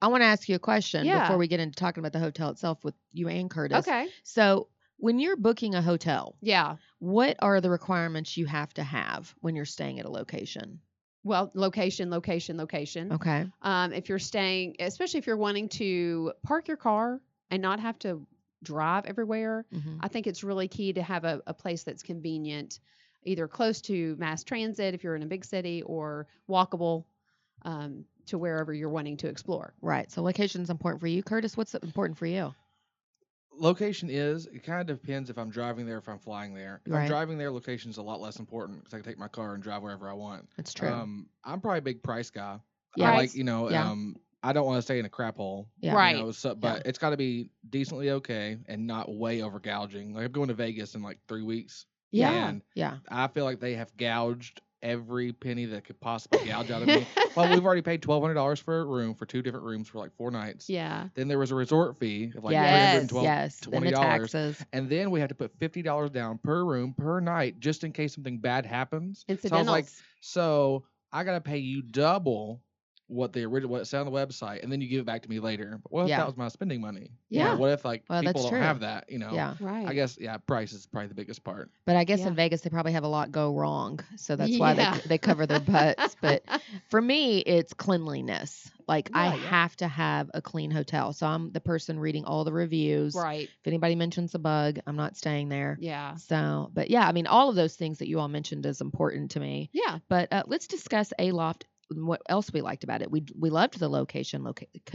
I want to ask you a question Yeah. before we get into talking about the hotel itself with you and Curtis. Okay. So when you're booking a hotel, Yeah. what are the requirements you have to have when you're staying at a location? Well, location. Okay. If you're staying, especially if you're wanting to park your car and not have to drive everywhere, Mm-hmm. I think it's really key to have a place that's convenient, either close to mass transit if you're in a big city, or walkable to wherever you're wanting to explore. Right. So location's important for you. Curtis, what's important for you? Location it kind of depends if I'm driving there, if I'm flying there. If Right. I'm driving there, location's a lot less important because I can take my car and drive wherever I want. That's true. I'm probably a big price guy. Yeah. I Price. like, Yeah. I don't want to stay in a crap hole. Yeah. Right. But it's got to be decently okay and not way over gouging. Like I'm going to Vegas in like 3 weeks. Yeah. And Yeah. I feel like they have gouged every penny that could possibly gouge out of me. Well, we've already paid $1,200 for a room for 2 different rooms for like 4 nights. Yeah. Then there was a resort fee of like Yes. $312, Yes. And the $20. taxes. And then we had to put $50 down per room per night just in case something bad happens. So I was Incidentals. like, so I gotta pay you double what it said on the website, and then you give it back to me later. But what if Yeah. that was my spending money? Yeah. What if like Well, people that's don't true. have that? Yeah. Right. I guess price is probably the biggest part. But I guess Yeah. in Vegas they probably have a lot go wrong, so that's why Yeah. they cover their butts. But for me, it's cleanliness. Like I Yeah, yeah. have to have a clean hotel. So I'm the person reading all the reviews. Right. If anybody mentions a bug, I'm not staying there. Yeah. So, but yeah, I mean, all of those things that you all mentioned is important to me. Yeah. But let's discuss Aloft. And what else we liked about it? We loved the location.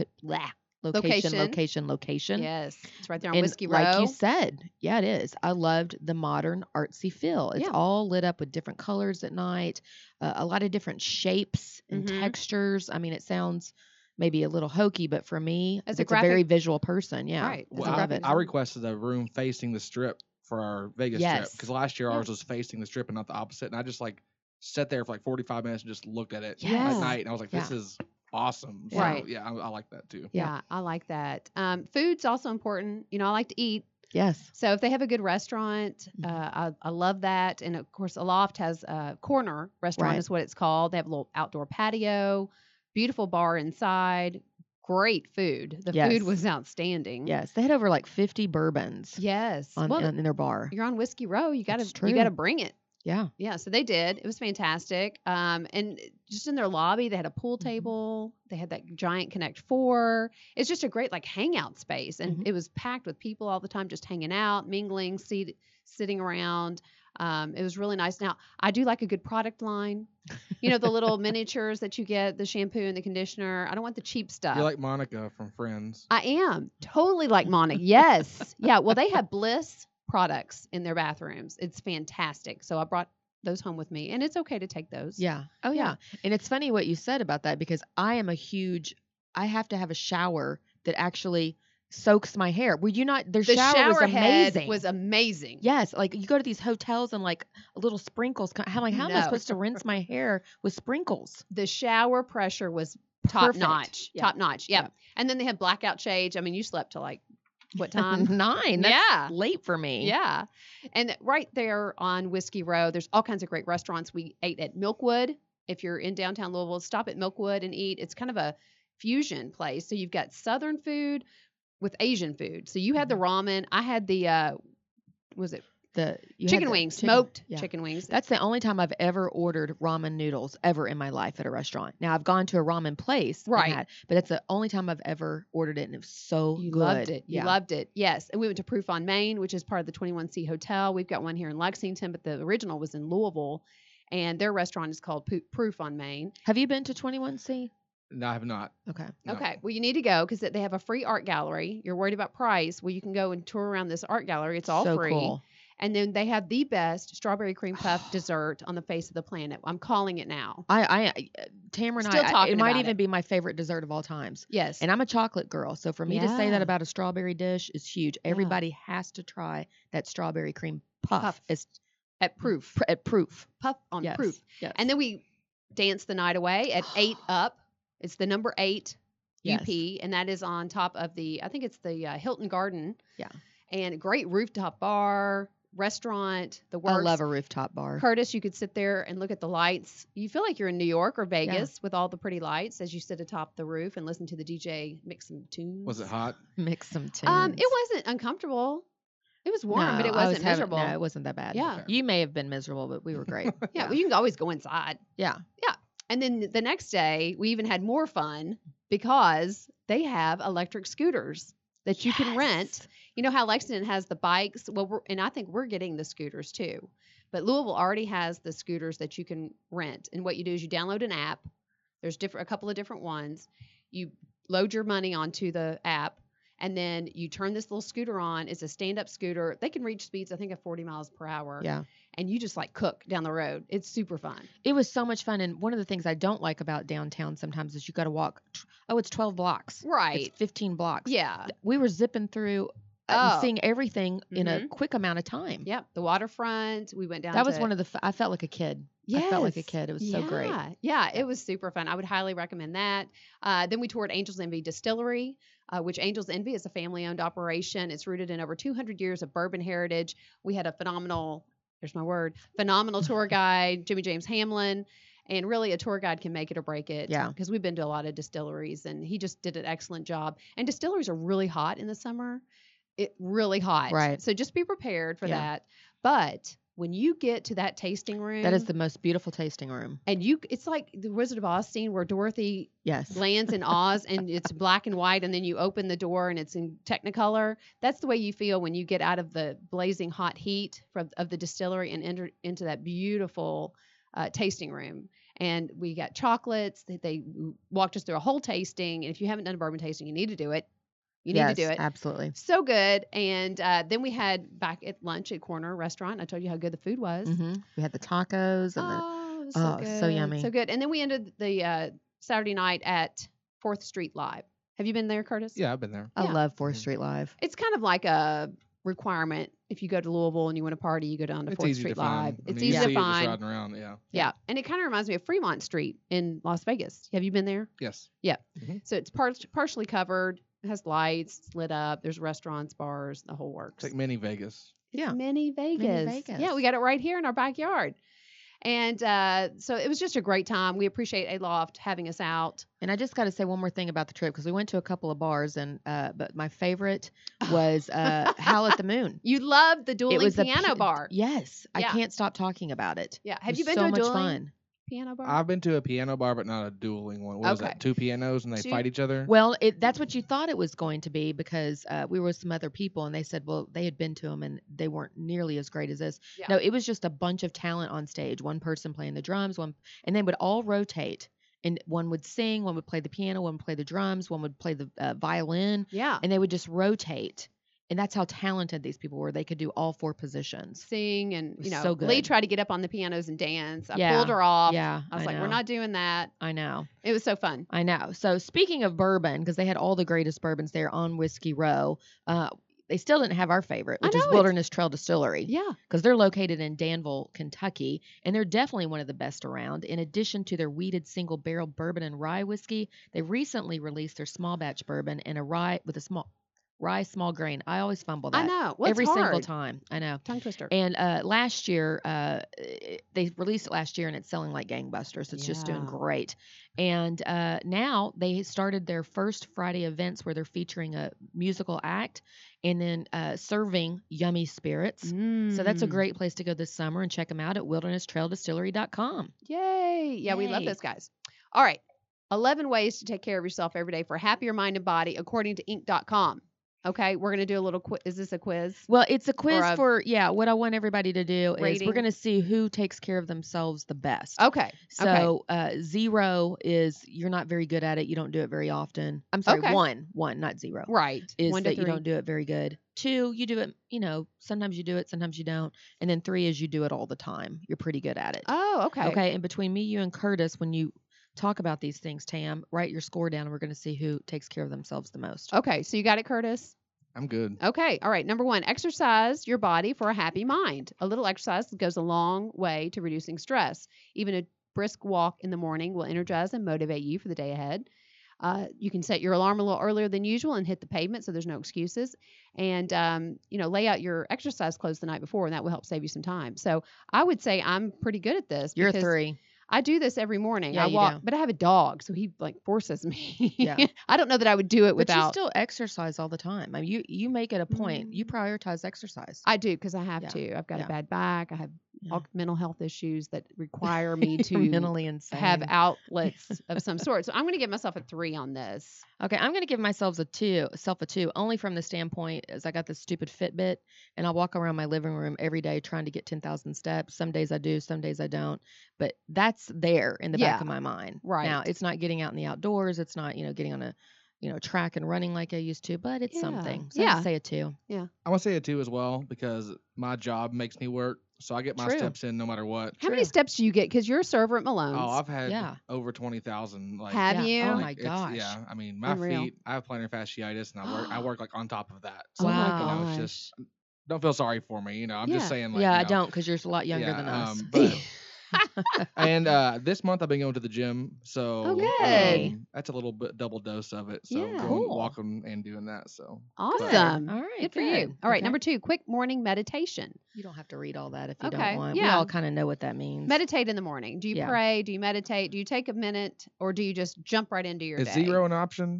Location. Yes. It's right there on And Whiskey Row. like you said, yeah, it is. I loved the modern artsy feel. It's Yeah. all lit up with different colors at night, a lot of different shapes and Mhm. textures. I mean, it sounds maybe a little hokey, but for me, As it's a a very graphic- visual person. Yeah, Right. I Well, love it. I requested a room facing the strip for our Vegas trip Yes. because last year ours was facing the strip and not the opposite, and I just like sat there for like 45 minutes and just looked at it Yes. at night, and I was like, this Yeah. is awesome. So, Right. yeah, I like that too. Yeah. I like that. Food's also important. I like to eat. Yes. So if they have a good restaurant, Mhm. I love that. And of course, Aloft has a corner restaurant Right. is what it's called. They have a little outdoor patio, beautiful bar inside, great food. The Yes. food was outstanding. Yes. They had over like 50 bourbons Yes. on, Well, in their bar. you're on Whiskey Row. You That's gotta true. bring it. Yeah. Yeah, so they did. It was fantastic. And just in their lobby, they had a pool Mhm. table. They had that giant Connect Four. It's just a great like hangout space, and Mhm. it was packed with people all the time, just hanging out, mingling, sitting around. It was really nice. Now, I do like a good product line. The little miniatures that you get, the shampoo and the conditioner. I don't want the cheap stuff. You're like Monica from Friends. I am totally like Monica. Yes. Yeah. Well, they have Bliss products in their bathrooms. It's fantastic. So I brought those home with me, and it's okay to take those. Yeah. Oh, yeah. Yeah. And it's funny what you said about that because I have to have a shower that actually soaks my hair. Would you not? Their The shower was head amazing. was amazing. Yes, like you go to these hotels and like little sprinkles. How am I No. supposed to rinse my hair with sprinkles? The shower pressure was top Perfect. notch. Yeah. Top notch. Yeah. Yeah. And then they have blackout shades. I mean, you slept till like what time? 9. That's Yeah. late for me. Yeah. And right there on Whiskey Row, there's all kinds of great restaurants. We ate at Milkwood. If you're in downtown Louisville, stop at Milkwood and eat. It's kind of a fusion place. So you've got Southern food with Asian food. So you had the ramen. I had the was it You had chicken the wings, chicken- smoked yeah. chicken wings. That's the only time I've ever ordered ramen noodles ever in my life at a restaurant. Now I've gone to a ramen place, and Right. but that's the only time I've ever ordered it, and it was so You good. loved it. You Yeah. loved it. Yes. And we went to Proof on Main, which is part of the 21C Hotel. We've got one here in Lexington, but the original was in Louisville. And their restaurant is called Proof on Main. Have you been to 21C? No, I have not. Okay. No. Okay. Well, you need to go because they have a free art gallery. You're worried about price. Well, you can go and tour around this art gallery. It's all so free. Cool. And then they have the best strawberry cream puff dessert on the face of the planet. I'm calling it now. Tamara and Still talking it might about even it. be my favorite dessert of all times. Yes. And I'm a chocolate girl, so for me to say Yeah. that about a strawberry dish is huge. Everybody has to try that strawberry cream puff. Puff. It's at Proof. at Proof. Puff on Yes. Proof. Yes. And then we danced the night away at 8 Up. It's the number 8 Yes. UP, and that is on top of I think it's the Hilton Garden. Yeah. And great rooftop bar, restaurant, the I works. love a rooftop bar. Curtis, you could sit there and look at the lights. You feel like you're in New York or Vegas with all the pretty lights as you sit atop the roof and listen to the DJ mix some tunes. Was it hot? Mix some tunes. It wasn't uncomfortable. It was warm, but it I wasn't miserable. No, it wasn't that bad. Yeah. Okay. You may have been miserable, but we were great. Yeah, well, you can always go inside. Yeah. And then the next day, we even had more fun because they have electric scooters that you can rent. You know how Lexington has the bikes? Well, and I think we're getting the scooters too. But Louisville already has the scooters that you can rent. And what you do is you download an app. There's a couple of different ones. You load your money onto the app, and then you turn this little scooter on. It's a stand-up scooter. They can reach speeds, I think, of 40 miles per hour. Yeah. And you just like cook down the road. It's super fun. It was so much fun. And one of the things I don't like about downtown sometimes is you got to walk. It's 12 blocks. Right. It's 15 blocks. Yeah. We were zipping through Oh. and seeing everything in a Mhm. quick amount of time. Yep. The waterfront. We went down That was to- one of the, I felt like a kid. I felt like a Yes. kid. It was so great. Yeah, it was super fun. I would highly recommend that. Then we toured Angel's Envy Distillery, which Angel's Envy is a family-owned operation. It's rooted in over 200 years of bourbon heritage. We had a phenomenal tour guide, Jimmy James Hamlin. And really, a tour guide can make it or break it. Yeah. Because we've been to a lot of distilleries, and he just did an excellent job. And distilleries are really hot in the summer. Really hot. Right. So just be prepared for Yeah. that. But when you get to that tasting room, That is the most beautiful tasting room. and it's like the Wizard of Oz scene where Dorothy Yes. lands in Oz and it's black and white, and then you open the door and it's in Technicolor. That's the way you feel when you get out of the blazing hot heat of the distillery and enter into that beautiful tasting room. And we got chocolates. They walked us through a whole tasting. And if you haven't done a bourbon tasting, you need to do it. You need to do it. Absolutely. So good. And then we had back at lunch at Corner Restaurant. I told you how good the food was. Hmm. We had the tacos and Oh, it was Oh, so so good. yummy. So good. And then we ended the Saturday night at 4th Street Live. Have you been there, Curtis? Yeah, I've been there. I yeah. love 4th Mhm. Street Live. It's kind of like a requirement. If you go to Louisville and you want to party, you go down to It's 4th easy Street to Live. find. It's you easy see to it just find. riding around. Yeah. Yeah. And it kind of reminds me of Fremont Street in Las Vegas. Have you been there? Yes. So it's partially covered. It has lights, it's lit up. There's restaurants, bars, the whole works. It's like mini Vegas. It's Yeah. mini Vegas. Vegas. Yeah, we got it right here in our backyard. And so it was just a great time. We appreciate Aloft having us out. And I just got to say one more thing about the trip because we went to a couple of bars and but my favorite was Howl at the Moon. You loved the It dueling was a piano bar. Yes, I Yeah. can't stop talking about it. Yeah. It Have was you been so to a much dueling fun? piano bar? I've been to a piano bar, but not a dueling one. What was Okay. that? Two pianos and they Two- fight each other? Well, that's what you thought it was going to be because we were with some other people and they said, well, they had been to them and they weren't nearly as great as this. Yeah. No, it was just a bunch of talent on stage. One person playing the drums, and they would all rotate. And one would sing, one would play the piano, one would play the drums, one would play the violin, Yeah. and they would just rotate. And that's how talented these people were. They could do all four positions. Sing and, was you know, so Lee good. tried to get up on the pianos and dance. I Yeah. pulled her off. Yeah, I was I like, we're know. not doing that. I know. It was so fun. I know. So speaking of bourbon, because they had all the greatest bourbons there on Whiskey Row, they still didn't have our favorite, I which know, is it's- Wilderness Trail Distillery. Yeah. Because they're located in Danville, Kentucky, and they're definitely one of the best around. In addition to their weeded single barrel bourbon and rye whiskey, they recently released their small batch bourbon and a rye with a rye small grain. I always fumble that I know. Well, it's every single hard. time. I know. Tongue twister. And last year, they released it last year, and it's selling like gangbusters. It's just doing Yeah. great. And now they started their first Friday events where they're featuring a musical act and then serving yummy spirits. So that's a Mm. great place to go this summer and check them out at wilderness-trail-distillery.com. Yay. Yeah, we love Yay. those guys. All right. 11 ways to take care of yourself every day for a happier mind and body, according to Inc.com. Okay, we're going to do a little quiz. Is this a quiz? Well, it's a quiz a for, what I want everybody to do is rating? we're going to see who takes care of themselves the best. Okay. So 0 is you're not very good at it. You don't do it very often. I'm sorry, Okay. 1, not 0. Right. Is 1 to that 3. you don't do it very good. 2, you do it, sometimes you do it, sometimes you don't. And then 3 is you do it all the time. You're pretty good at it. Oh, okay. Okay. And between me, you, and Curtis, when you talk about these things, Tam, write your score down and we're going to see who takes care of themselves the most. Okay. So you got it, Curtis? I'm good. Okay. All right. Number 1, exercise your body for a happy mind. A little exercise goes a long way to reducing stress. Even a brisk walk in the morning will energize and motivate you for the day ahead. You can set your alarm a little earlier than usual and hit the pavement so there's no excuses. And, lay out your exercise clothes the night before, and that will help save you some time. So I would say I'm pretty good at this. You're a because 3. I do this every morning. Yeah, I you walk, do. but I have a dog, so he forces me. Yeah. I don't know that I would do it But you without. still exercise all the time. I mean, you make it a point. You prioritize exercise. I do because I have Yeah. to. I've got Yeah. a bad back. I have Yeah. all mental health issues that require me You're to mentally insane. have outlets of some sort. So I'm going to give myself a 3 on this. Okay, I'm gonna give myself a 2, only from the standpoint as I got this stupid Fitbit, and I walk around my living room every day trying to get 10,000 steps. Some days I do, some days I don't. But that's there in the back Yeah. of my mind. Right. Now, it's not getting out in the outdoors. It's not, getting on a, track and running like I used to, but it's Yeah. something. So Yeah. I'd say a 2. I'm gonna say a 2 as well because my job makes me work, so I get my True. steps in no matter what. How many True. steps do you get? Because you're a server at Malone's. Oh, I've had Yeah. over 20,000. Like, Have Yeah. you? Oh like, my it's- gosh. Yeah, I mean, my Unreal. feet. I have plantar fasciitis, and I work like on top of that. Oh my Wow. gosh. It's just don't feel sorry for me. I'm Yeah. just saying. Like, Yeah, I know, don't because you're a lot younger yeah, than us. But and this month I've been going to the gym, so Oh, good. that's a little bit double dose of it. So Yeah. going Cool. walking and doing that. So Awesome. All right. Good for you. All right, Okay. number 2, quick morning meditation. You don't have to read all that if you Okay, don't want. We yeah. all kind of know what that means. Meditate in the morning. Do you Yeah. pray? Do you meditate? Do you take a minute, or do you just jump right into your is day? 0 an option?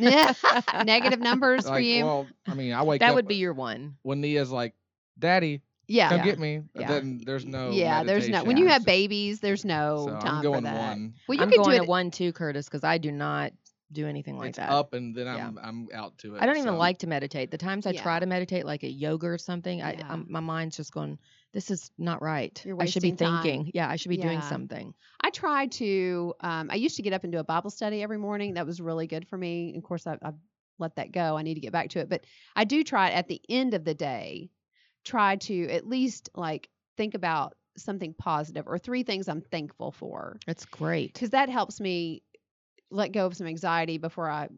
Negative numbers for Like, you? well, I mean, I wake That up would be your 1. when Nia's like, "Daddy, yeah. come Yeah. get me." Yeah. Then there's no. Yeah, there's no. When meditation. you It's have just- babies, there's no so time I'm going for that. 1. Well, you I'm could going do to it. 1 too, Curtis, because I do not do anything like It's that. up and then Yeah. I'm out to it. I don't even so. like to meditate. The times I Yeah. try to meditate, like at yoga or something, Yeah. my mind's just going, "This is not right. You're I should be wasting time." thinking. Yeah, I should be doing Yeah. something." I try to. I used to get up and do a Bible study every morning. That was really good for me. Of course, I've let that go. I need to get back to it, but I do try at the end of the day, try to at least like think about something positive or 3 things I'm thankful for, It's great. because that helps me let go of some anxiety before I,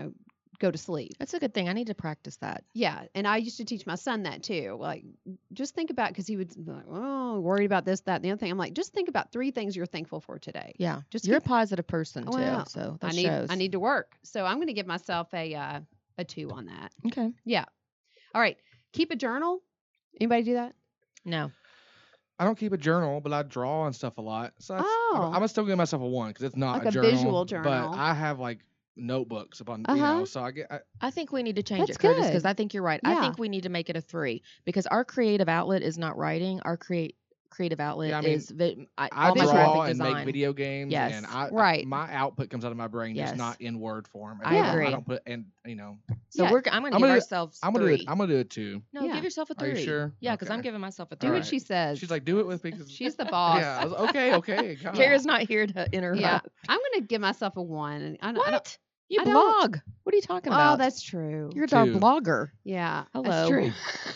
go to sleep. That's a good thing. I need to practice that. Yeah, and I used to teach my son that too. Like, just think about, because he would be like, "Oh, worried about this, that, and the other thing." I'm like, just think about 3 things you're thankful for today. Yeah, Just you're a keep- positive person too, Well, so that I need shows. I need to work, so I'm going to give myself a 2 on that. Okay. Yeah. All right. Keep a journal. Anybody do that? No. I don't keep a journal, but I draw and stuff a lot. So that's, Oh. I'm gonna still give myself a 1 because it's not Like a a journal, visual But journal. I have like notebooks upon, Uh-huh. so I get. I think we need to change That's it, Curtis, because good. I think you're right. Yeah. I think we need to make it a 3 because our creative outlet is not writing. Our creative outlet Yeah, I mean, is I all my draw graphic and design. make video games, Yes. and Right. my output comes out of my brain, Yes. just not in word form. I And agree. I don't put, and So Yeah. I'm going to I'm give gonna- ourselves I'm gonna 3. do it. I'm gonna do it too. No, Yeah. give yourself a Are 3. you sure? Yeah, because I'm Okay. giving myself a Do 3. what Alright. she says. She's like, do it with me because She's the boss. Yeah, I was, okay. God. Kara's not here to interrupt. Yeah. I'm going to give myself a 1. And I don't, What? You I don't- blog. What are you talking about? Oh, that's true. You're our 2. blogger. Yeah. Hello. That's true.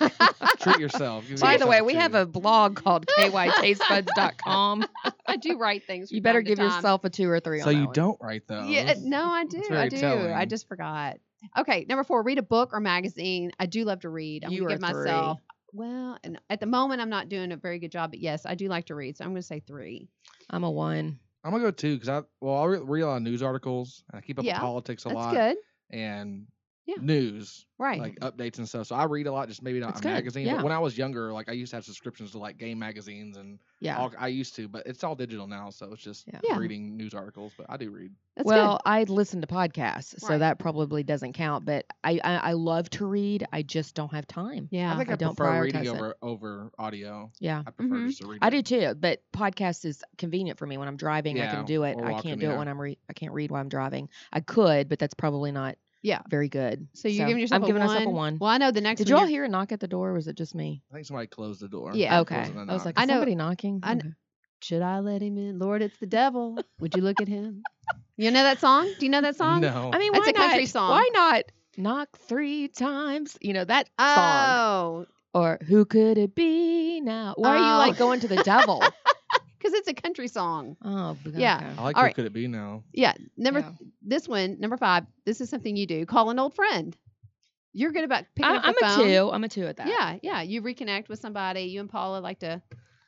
Treat yourself. Give By the yourself way, a we 2. have a blog called kytastebuds.com. I do write things. From You better time to give time. yourself a 2 or 3 So on that you one. don't write those. Yeah, no, I do. That's I very do. I telling. just forgot. Okay, number 4, read a book or magazine. I do love to read. I'm You going to are give myself. Well, and at the moment, I'm not doing a very good job, but yes, I do like to read. So I'm going to say 3. I'm a 1. I'm gonna go 2 because I read a lot of news articles and I keep up Yeah, with politics a That's lot good. and Yeah. news. Right. Like updates and stuff. So I read a lot, just maybe not That's a good, magazine. yeah. But when I was younger, like I used to have subscriptions to like game magazines and Yeah. I used to, but it's all digital now, so it's just Yeah. Yeah. reading news articles. But I do read. That's Well, I listen to podcasts, so Right. that probably doesn't count. But I love to read. I just don't have time. good. Yeah. I think I, don't prefer reading prioritize it. over audio. Yeah. I prefer Mhm. just to read. I it. do too, but podcast is convenient for me when I'm driving. I Yeah, can do it. or I walking, can't do it yeah. when I can't read while I'm driving. I could, but that's probably not Yeah. very good. So you're giving yourself I'm a giving 1. myself a 1. Well, I know the next Did one. you all hear a knock at the door, or was it just me? I think somebody closed the door. Yeah. Okay. Closing the I was like, knock. is I know- somebody knocking? I kn- Okay. Should I let him in? Lord, it's the devil. Would you look at him? You know that song? Do you know that song? No. I mean, That's why a country not? song. Why not knock 3 times? You know that song. Oh, Or who could it be now? Why are you Oh. like going to the devil? because it's a country song. Oh, Yeah. okay. I like All who right. could it be now? Yeah. Yeah. This one, number 5. This is something you do. Call an old friend. You're good about picking up I'm the a phone. 2. I'm a 2 at that. Yeah. You reconnect with somebody. You and Paula like to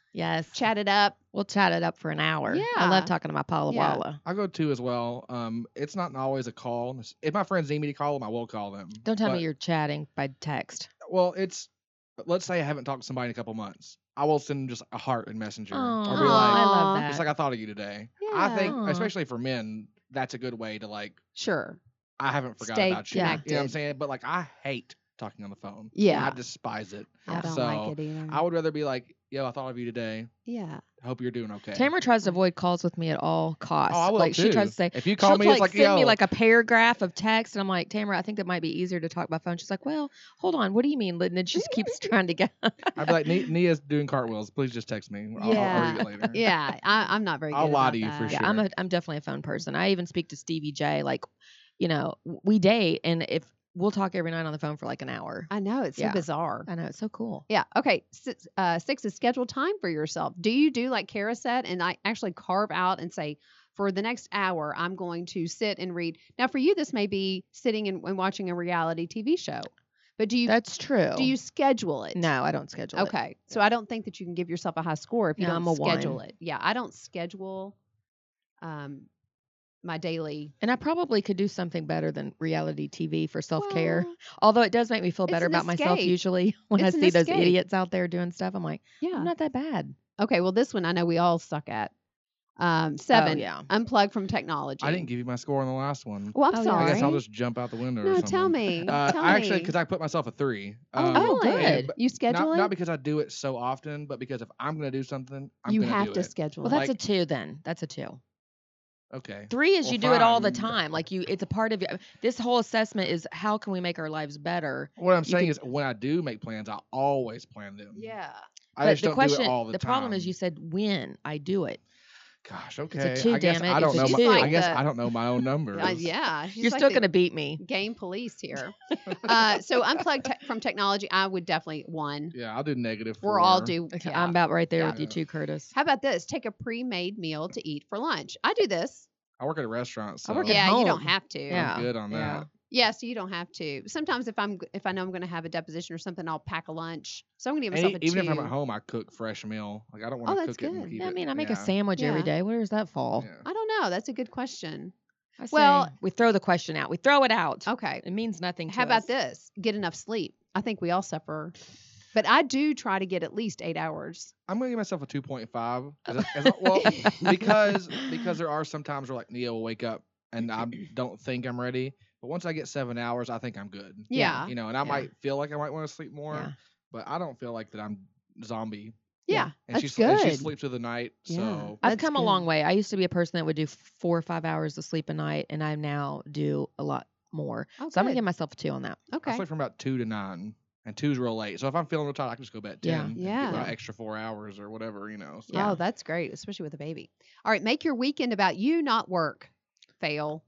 Yes. chat it up. We'll chat it up for an hour. I Yeah. love talking to my Paula Yeah. Walla. I'll go 2 as well. It's not always a call. If my friends need me to call them, I will call them. Don't tell me But- you're chatting by text. Well, let's say I haven't talked to somebody in a couple months. I will send just a heart in Messenger, Oh, or be I like, love that. it's like I thought of you today. I think, Yeah. especially for men, that's a good way to like. Sure. I haven't forgot Stay about you. connected. You know what I'm saying? But like, I hate talking on the phone. Yeah. I despise it. I don't So, like it either. I would rather be like, yo, I thought of you today. Yeah. Hope you're doing okay. Tamara tries to avoid calls with me at all costs. Oh, I will like she too. tries to say, If you call she'll me, it's like, send me yo. like a paragraph of text, and I'm like, Tamara, I think that might be easier to talk by phone. She's like, well, hold on, what do you mean? And then she just keeps trying to get. I'd be like, Nia's doing cartwheels. Please just text me. I'll read it later. Yeah. I'm not very good I'll lie about to you for that. Yeah, sure. I'm definitely a phone person. I even speak to Stevie J. Like, we date, and if we'll talk every night on the phone for like an hour. I know. It's so Yeah. bizarre. I know, it's so cool. Yeah. Okay. 6 is schedule time for yourself. Do you do like Kara said, and I actually carve out and say, for the next hour, I'm going to sit and read. Now, for you, this may be sitting and watching a reality TV show, but That's true. do you schedule it? No, I don't schedule it. Okay. So I don't think that you can give yourself a high score if you No, don't I'm a schedule 1. it. Yeah. I don't schedule my daily. And I probably could do something better than reality TV for self-care. Well, Although it does make me feel it's better an about myself escape. usually when It's I an see those escape. idiots out there doing stuff. I'm like, yeah. I'm not that bad. Okay. Well, this one I know we all suck at. 7. Oh, yeah. Unplug from technology. I didn't give you my score on the last one. Well, I'm Oh, yeah. sorry. I guess I'll just jump out the window or No, something. tell me. Tell I actually, me. because I put myself a 3. Oh, really? good. but You schedule not it? because I do it so often, but because if I'm going to do something, I'm You going have do to it. schedule Well, it. that's Like- a 2 then. That's a 2. Okay. 3 is Well, you do it all the fine. time. Like it's a part of this whole assessment is how can we make our lives better? What I'm You saying could- is, when I do make plans, I always plan them. Yeah. I But just the don't question, do it all the time. problem is you said when I do it. Gosh, okay. 2, I guess damn it. I don't It's a know. 2. I guess Like I don't know my own numbers. Yeah. she's You're like still the going to beat me. game police here. So unplug from technology, I would definitely 1. Yeah, I'll do negative. We're all 4. do. Okay, Yeah. I'm about right there Yeah. with you too, Curtis. How about this? Take a pre-made meal to eat for lunch. I do this. I work at a restaurant, so I work at Yeah, you don't home. have to. Yeah. I'm good on Yeah. that. Yeah, so you don't have to. Sometimes if I know I'm going to have a deposition or something, I'll pack a lunch. So I'm going to give And myself a 2. even if I'm at home, I cook fresh meal. Like I don't want to that's cook it and good. keep Yeah, I it. mean, I make a yeah. sandwich every Yeah. day. Where does that fall? Yeah. I don't know. That's a good question. I say Well- we throw the question out. We throw it out. Okay. It means nothing to How about us. this? Get enough sleep. I think we all suffer. But I do try to get at least 8 hours. I'm gonna give myself a 2.5. Well, because there are some times where like Nia will wake up and I don't think I'm ready, but once I get 7 hours, I think I'm good. Yeah. You know, and I Yeah. might feel like I might want to sleep more, Yeah. but I don't feel like that I'm zombie. Yeah. And That's she good. sleeps through the night, Yeah. so I've That's come a good. long way. I used to be a person that would do 4 or 5 hours of sleep a night, and I now do a lot more. Oh, So I'm gonna good. give myself a 2 on that. I Okay. sleep from about 2 to 9, and 2's real late. So if I'm feeling real tired, I can just go bed at 10. Yeah. and Yeah. get my extra 4 hours or whatever, you know. So. Yeah. Oh, that's great, especially with a baby. All right, make your weekend about you, not work. Fail.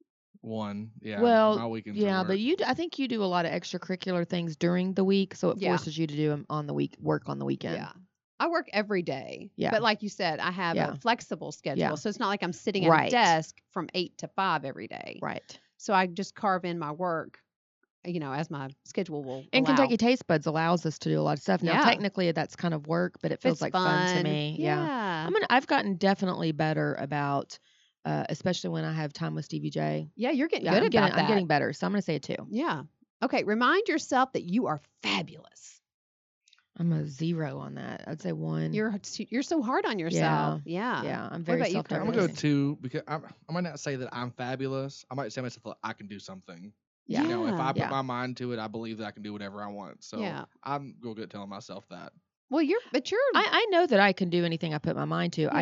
1, yeah. Well, my weekends yeah, are but work. I think you do a lot of extracurricular things during the week, so it Yeah. forces you to do them on the work on the weekend. Yeah. I work every day. Yeah. But like you said, I have Yeah. a flexible schedule. Yeah. So it's not like I'm sitting at a Right. desk from 8 to 5 every day. Right. So I just carve in my work, as my schedule will And allow. Kentucky Taste Buds allows us to do a lot of stuff. Now, Yeah. technically, that's kind of work, but it feels It's like fun to fun. me. Yeah. I've gotten definitely better about, especially when I have time with Stevie J. Yeah, you're getting Yeah, good about that. I'm getting better. So I'm going to say a 2. Yeah. Okay. Remind yourself that you are fabulous. I'm a 0 on that. I'd say 1. You're so hard on yourself. Yeah. yeah, I'm What very about you, self Curtis? I'm gonna go deprecating. 2 because I might not say that I'm fabulous. I might say to myself that I can do something. Yeah. You know, if I put Yeah. my mind to it, I believe that I can do whatever I want. So Yeah. I'm real good at telling myself that. Well, you're. I know that I can do anything I put my mind to. Yeah.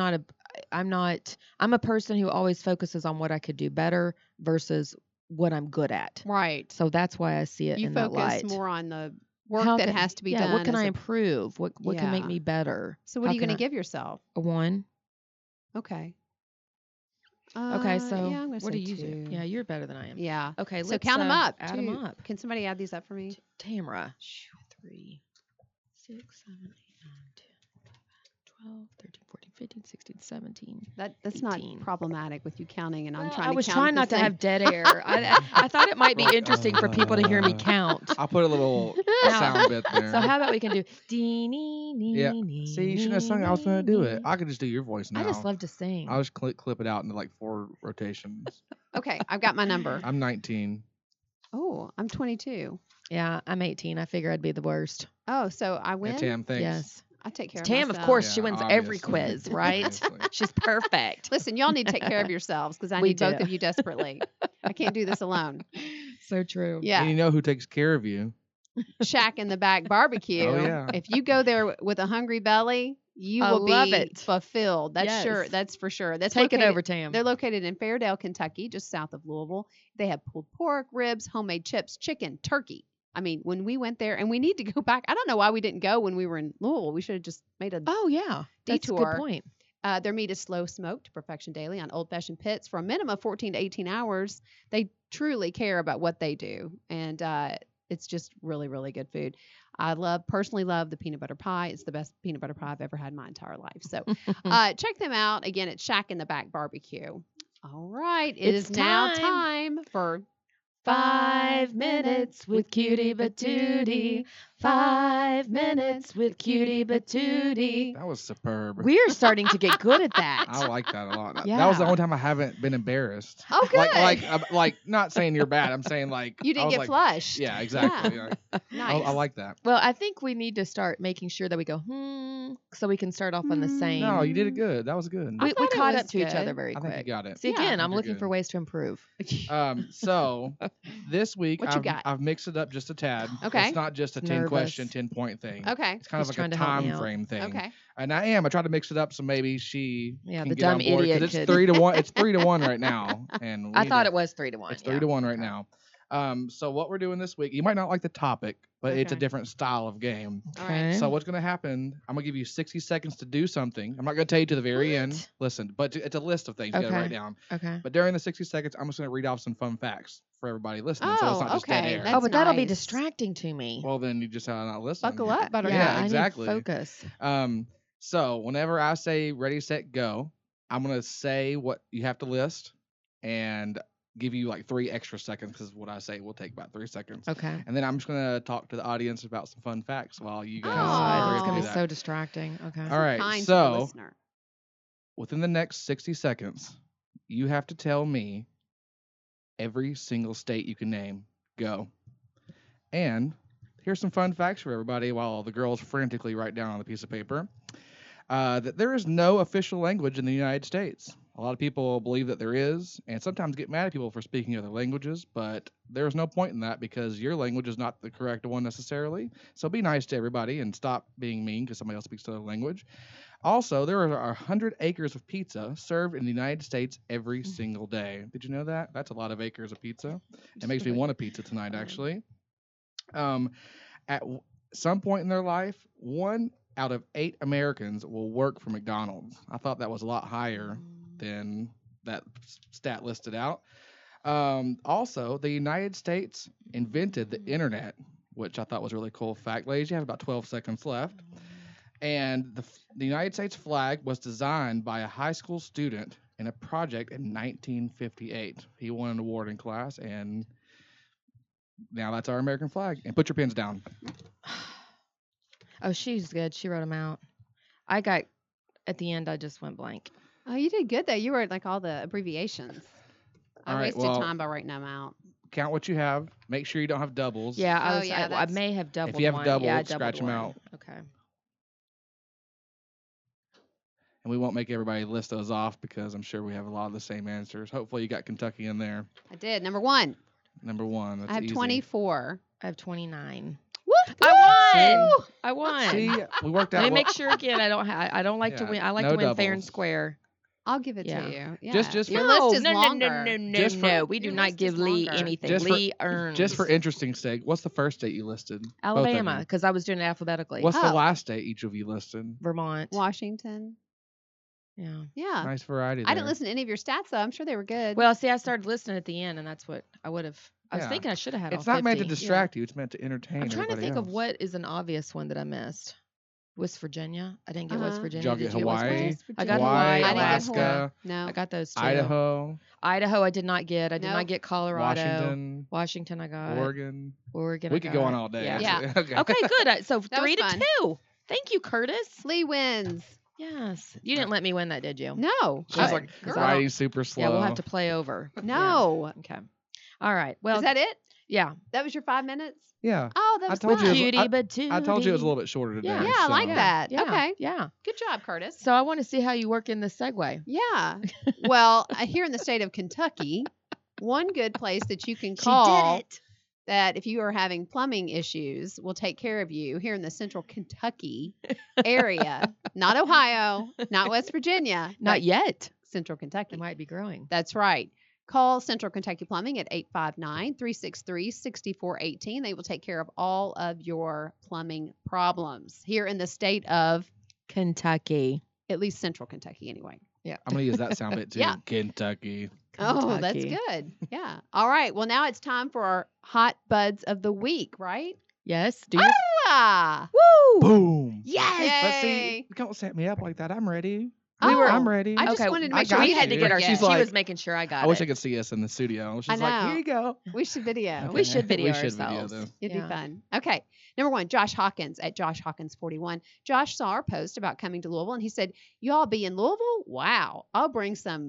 I'm a person who always focuses on what I could do better versus what I'm good at. right. So that's why I see it You in that focus light. more on the work How that can- has to be yeah, done. what can as I a- improve? What can make Yeah. me better? So what How are you going can to give yourself? A 1. Okay. Okay, so yeah, I'm gonna what say do you 2. do? Yeah, you're better than I am. Yeah. Okay, So let's count them up. Add them up. Can somebody add these up for me? Tamara. 3, 6, 7, 8, 9, 10, 11, 12, 13, 14, 15, 16, 17. That's not 18. problematic with you counting, and I'm Well, trying I to was count trying at not the to same- have dead air. I thought it might be interesting for people to hear me count. I'll put a little Now- sound bit there. So how about we can do dee nee nee Yeah. nee. See, you shouldn't have sung. I was going to do it. I could just do your voice now. I just love to sing. I'll just clip it out into like 4 rotations. Okay, I've got my number. I'm 19. Oh, I'm 22. Yeah, I'm 18. I figure I'd be the worst. Oh, so I win. And Tam, thanks. Yes. I take care Tam, of of myself. course, she Yeah, wins every obviously. quiz, right? Obviously. She's perfect. Listen, y'all need to take care of yourselves because I We need both do. of you desperately. I can't do this alone. So true. Yeah. And you know who takes care of you? Shack in the Back barbecue. Oh, yeah. If you go there with a hungry belly, you I will love be it. fulfilled. That's Yes. sure. That's for sure. That's Take it located- over, Tam. They're located in Fairdale, Kentucky, just south of Louisville. They have pulled pork, ribs, homemade chips, chicken, turkey. I mean, when we went there, and we need to go back. I don't know why we didn't go when we were in Louisville. We should have just made a Oh, yeah. That's a detour. good point. Their meat is slow smoked to perfection daily on old fashioned pits for a minimum of 14 to 18 hours. They truly care about what they do. And it's just really, really good food. I personally love the peanut butter pie. It's the best peanut butter pie I've ever had in my entire life. So check them out. Again, it's Shack in the Back Barbecue. All right. It's It's now time. time for 5 minutes with Cutie Batootie. 5 minutes with Cutie Batootie. That was superb. We're starting to get good at that. I like that a lot. That was the Yeah. only time I haven't been embarrassed. Oh, good. Like not saying you're bad. I'm saying like you I didn't was get like, flushed. Yeah, exactly. Yeah. Yeah. Nice. I like that. Well, I think we need to start making sure that we go, so we can start off on the same. No, you did it good. That was good. we thought it caught was up to each good. other very I think you quick. got it. See, Yeah. again, I'm You're looking for good. ways to improve. So this week What you got? I've mixed it up just a tad. Okay. It's not just a He's 10 question, nervous. 10 point thing. Okay. It's kind He's of trying like to a help me time out. frame thing. Okay. And I tried to mix it up so maybe she Yeah, can the get dumb on board, 'cause idiot it's could- 3-1. It's 3-1 right now. And I thought it was 3-1. It's 3-1 right now. So what we're doing this week, you might not like the topic, but it's a Okay. different style of game. All right. So what's going to happen? I'm going to give you 60 seconds to do something. I'm not going to tell you to the very end. What? Listen, but it's a list of things you got to Okay. write down. Okay. But during the 60 seconds, I'm just going to read off some fun facts for everybody listening. So it's Oh, not just dead okay. air. That's Oh, but that'll be nice. distracting to me. Well, then you just not listen. Buckle up. yeah, yeah, I exactly. need focus. So whenever I say ready, set, go, I'm going to say what you have to list and give you like 3 extra seconds because what I say will take about 3 seconds. Okay. And then I'm just going to talk to the audience about some fun facts while you guys Oh, God, Sorry it's to gonna do be that. so distracting. Okay. All right. Kind to the So listener. within the next 60 seconds, you have to tell me every single state you can name. Go. And here's some fun facts for everybody while the girls frantically write down on a piece of paper. That there is no official language in the United States. A lot of people believe that there is, and sometimes get mad at people for speaking other languages, but there's no point in that because your language is not the correct one necessarily. So be nice to everybody and stop being mean because somebody else speaks another language. Also, there are 100 acres of pizza served in the United States every single day. Did you know that? That's a lot of acres of pizza. It makes me want a pizza tonight, actually. At some point in their life, 1 out of 8 Americans will work for McDonald's. I thought that was a lot higher than that stat listed out. Also, the United States invented the internet, which I thought was a really cool fact. Ladies, you have about 12 seconds left. And the United States flag was designed by a high school student in a project in 1958. He won an award in class, and now that's our American flag. And put your pens down. Oh, she's good. She wrote them out. I got at the end. I just went blank. Oh, you did good though. You wrote like all the abbreviations. I All right, wasted well- time by writing them out. Count what you have. Make sure you don't have doubles. Yeah, Oh, I was. yeah, I that's- may have doubled. you have one. doubled, yeah, I scratch 'em doubled out. one. Okay. And we won't make everybody list those off because I'm sure we have a lot of the same answers. Hopefully you got Kentucky in there. I did. Number 1. Number 1. That's I have easy. 24. I have 29. Woo! I won. I won. See, we worked Let out. me well- make sure again. I don't like to Yeah, win. I like no to win fair and doubles. square. I'll give it Yeah. to you. Yeah. Just Your for- list is no, longer. no. Just for- We do Your not list give is Lee longer. anything. Just for- Lee earns. Just for interesting sake, what's the first state you listed? Both of Alabama, you. because I was doing it alphabetically. What's the Oh. last state each of you listed? Vermont. Washington. Yeah. Yeah. Nice variety there. I didn't listen to any of your stats though. I'm sure they were good. Well, see, I started listening at the end, and that's what I would have. I was Yeah. thinking I should have had. It's all not meant to 50. distract you. It's meant to entertain I'm trying to everybody think of else. what is an obvious one that I missed. West Virginia. I didn't get Uh-huh. West Virginia. Did y'all get you West Hawaii? Virginia? I got Hawaii, Hawaii, I didn't get Alaska. Hawaii. No. I got those two. Idaho, Idaho, I did not get. I did Nope. not get Colorado. Washington, Washington, I got. Oregon. Oregon. We I could got. go on all day. Yeah. Yeah. Okay. Okay, good. So That 3 was to fun. 2. Thank you, Curtis. Lee wins. Yes. You didn't let me win that, did you? No. She's like Girl. riding super slow. Yeah, we'll have to play over. No. Yeah. Okay. All right. Well, Is that it? yeah. That was your 5 minutes? Yeah. Oh, that I was told you fun. it was- Cutie but tootie. I told you it was a little bit shorter today. Yeah. Yeah, I like so- that. Yeah. Okay. Yeah. Good job, Curtis. So I want to see how you work in this segue. Yeah. Well, here in the state of Kentucky, one good place that you can She call did it. that if you are having plumbing issues will take care of you here in the central Kentucky area, not Ohio, not West Virginia, Not but yet. central Kentucky. It might be growing. That's right. Call Central Kentucky Plumbing at 859-363-6418. They will take care of all of your plumbing problems here in the state of Kentucky. at least central Kentucky anyway. Yeah. I'm gonna use that sound bit too. Yeah. Kentucky. Oh, that's Kentucky. good. Yeah. All right. Well, now it's time for our hot buds of the week, right? Yes. Do you? Ah! Woo! Boom. Yes. But see, don't set me up like that. I'm ready. We were- I'm ready. I just wanted to I make sure got we you had to you. get our. forget. She's like- she was making sure I got I wish it. I could see us in the studio. She's I like, know. here you go. We should video. We should video we should ourselves. Video them. It'd Yeah. be fun. Okay. Number 1, Josh Hawkins at Josh Hawkins 41. Josh saw our post about coming to Louisville and he said, "You all be in Louisville? Wow. I'll bring some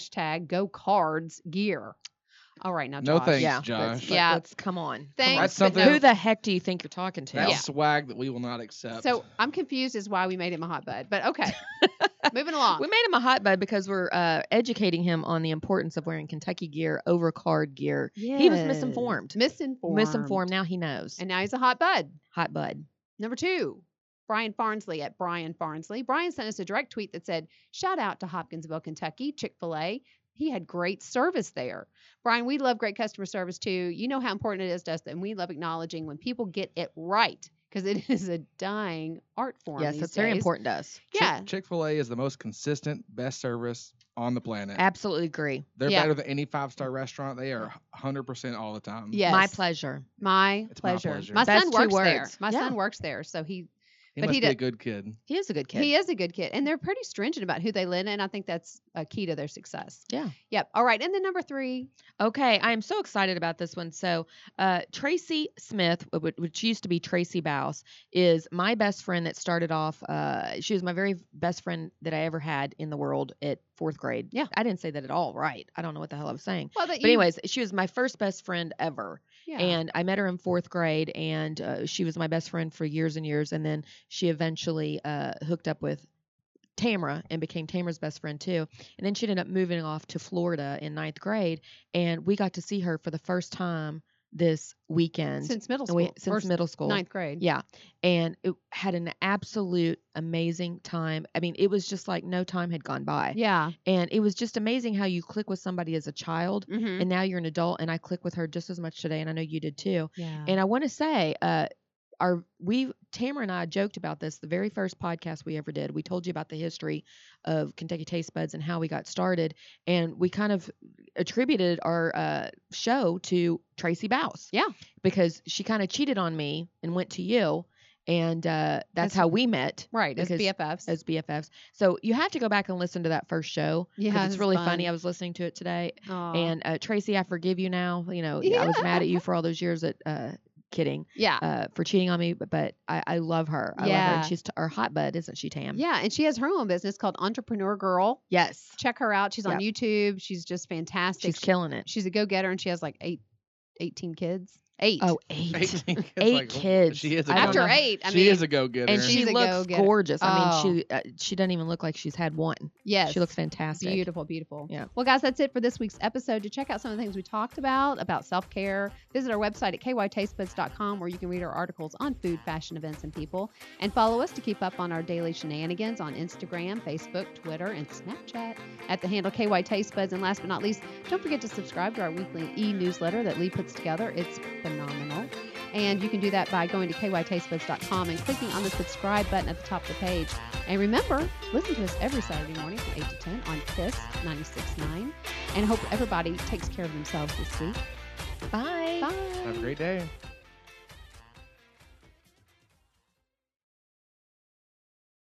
#GoCards gear." All right, now No Josh. thanks, Yeah. Josh. Yeah. Let's come on. Come Thanks, on. That's but something- no. Who the heck do you think you're talking to? That's Yeah. swag that we will not accept. So I'm confused as why we made him a hot bud, but okay. Moving along. We made him a hot bud because we're educating him on the importance of wearing Kentucky gear over card gear. He was misinformed. Misinformed. Now he knows. And now he's a hot bud. Hot bud. Number 2, Brian Farnsley at Brian Farnsley. Brian sent us a direct tweet that said, "Shout out to Hopkinsville, Kentucky, Chick-fil-A. He had great service there." Brian, we love great customer service too. You know how important it is to us, and we love acknowledging when people get it right because it is a dying art form. Yes, these that's very days. important to us. Yeah. Chick-fil-A is the most consistent, best service on the planet. Absolutely agree. They're Yeah. better than any 5-star restaurant. They are 100% all the time. Yes. My pleasure. My It's my pleasure. pleasure. My Best son two works there. words. My Yeah. son works there, so he He But must he be a did- good kid. He is a good kid. He is a good kid, and they're pretty stringent about who they let in. I think that's a key to their success. Yeah. Yep. All right. And then number 3. Okay, I am so excited about this one. So, Tracy Smith, which used to be Tracy Bouse, is my best friend that started off. She was my very best friend that I ever had in the world at 4th grade. Yeah. I didn't say that at all right. I don't know what the hell I was saying. Well, But anyways, she was my first best friend ever. yeah. And I met her in 4th grade, and she was my best friend for years and years. And then she eventually hooked up with Tamara and became Tamara's best friend too. And then she ended up moving off to Florida in 9th grade, and we got to see her for the first time this weekend. since middle And school. since middle school. 9th grade. Yeah. And it had an absolute amazing time. I mean, it was just like no time had gone by. Yeah. And it was just amazing how you click with somebody as a child, Mm-hmm. and now you're an adult, and I click with her just as much today, and I know you did too. Yeah. And I want to say, Tamara and I joked about this the very first podcast we ever did. We told you about the history of Kentucky Taste Buds and how we got started, and we kind of attributed our show to Tracy Bouse. Yeah. because she kind of cheated on me and went to you, and that's As- how we met right. As because- BFFs. as BFFs. So you have to go back and listen to that first show. 'Cause Yeah, it's it's really fun. funny. I was listening to it today, Aw. and Tracy, I forgive you now. You know, I was mad at you for all those years at kidding yeah. for cheating on me, but I love her. I love her. Yeah. And she's our hot bud, isn't she, Tam? Yeah. And she has her own business called Entrepreneur Girl. Yes. Check her out. She's on YouTube. She's just fantastic. She's killing it. She's a go-getter, and she has like 18 kids. 8. Oh, 8. 18 kids, Eight like, kids. She is a I don't After know. 8, I she mean, is a go-getter. And She's she a looks go-getter. gorgeous. I Oh. mean, she doesn't even look like she's had one. yes. She looks fantastic. Beautiful, beautiful. Yeah. Well, guys, that's it for this week's episode. To check out some of the things we talked about self-care, visit our website at kytastebuds.com, where you can read our articles on food, fashion, events, and people. And follow us to keep up on our daily shenanigans on Instagram, Facebook, Twitter, and Snapchat at the handle KY Taste Buds. And last but not least, don't forget to subscribe to our weekly e-newsletter that Lee puts together. It's phenomenal. And you can do that by going to kytastebuds.com and clicking on the subscribe button at the top of the page. And remember, listen to us every Saturday morning from 8 to 10 on KISS 96.9. And I hope everybody takes care of themselves this week. Bye. Bye. Have a great day.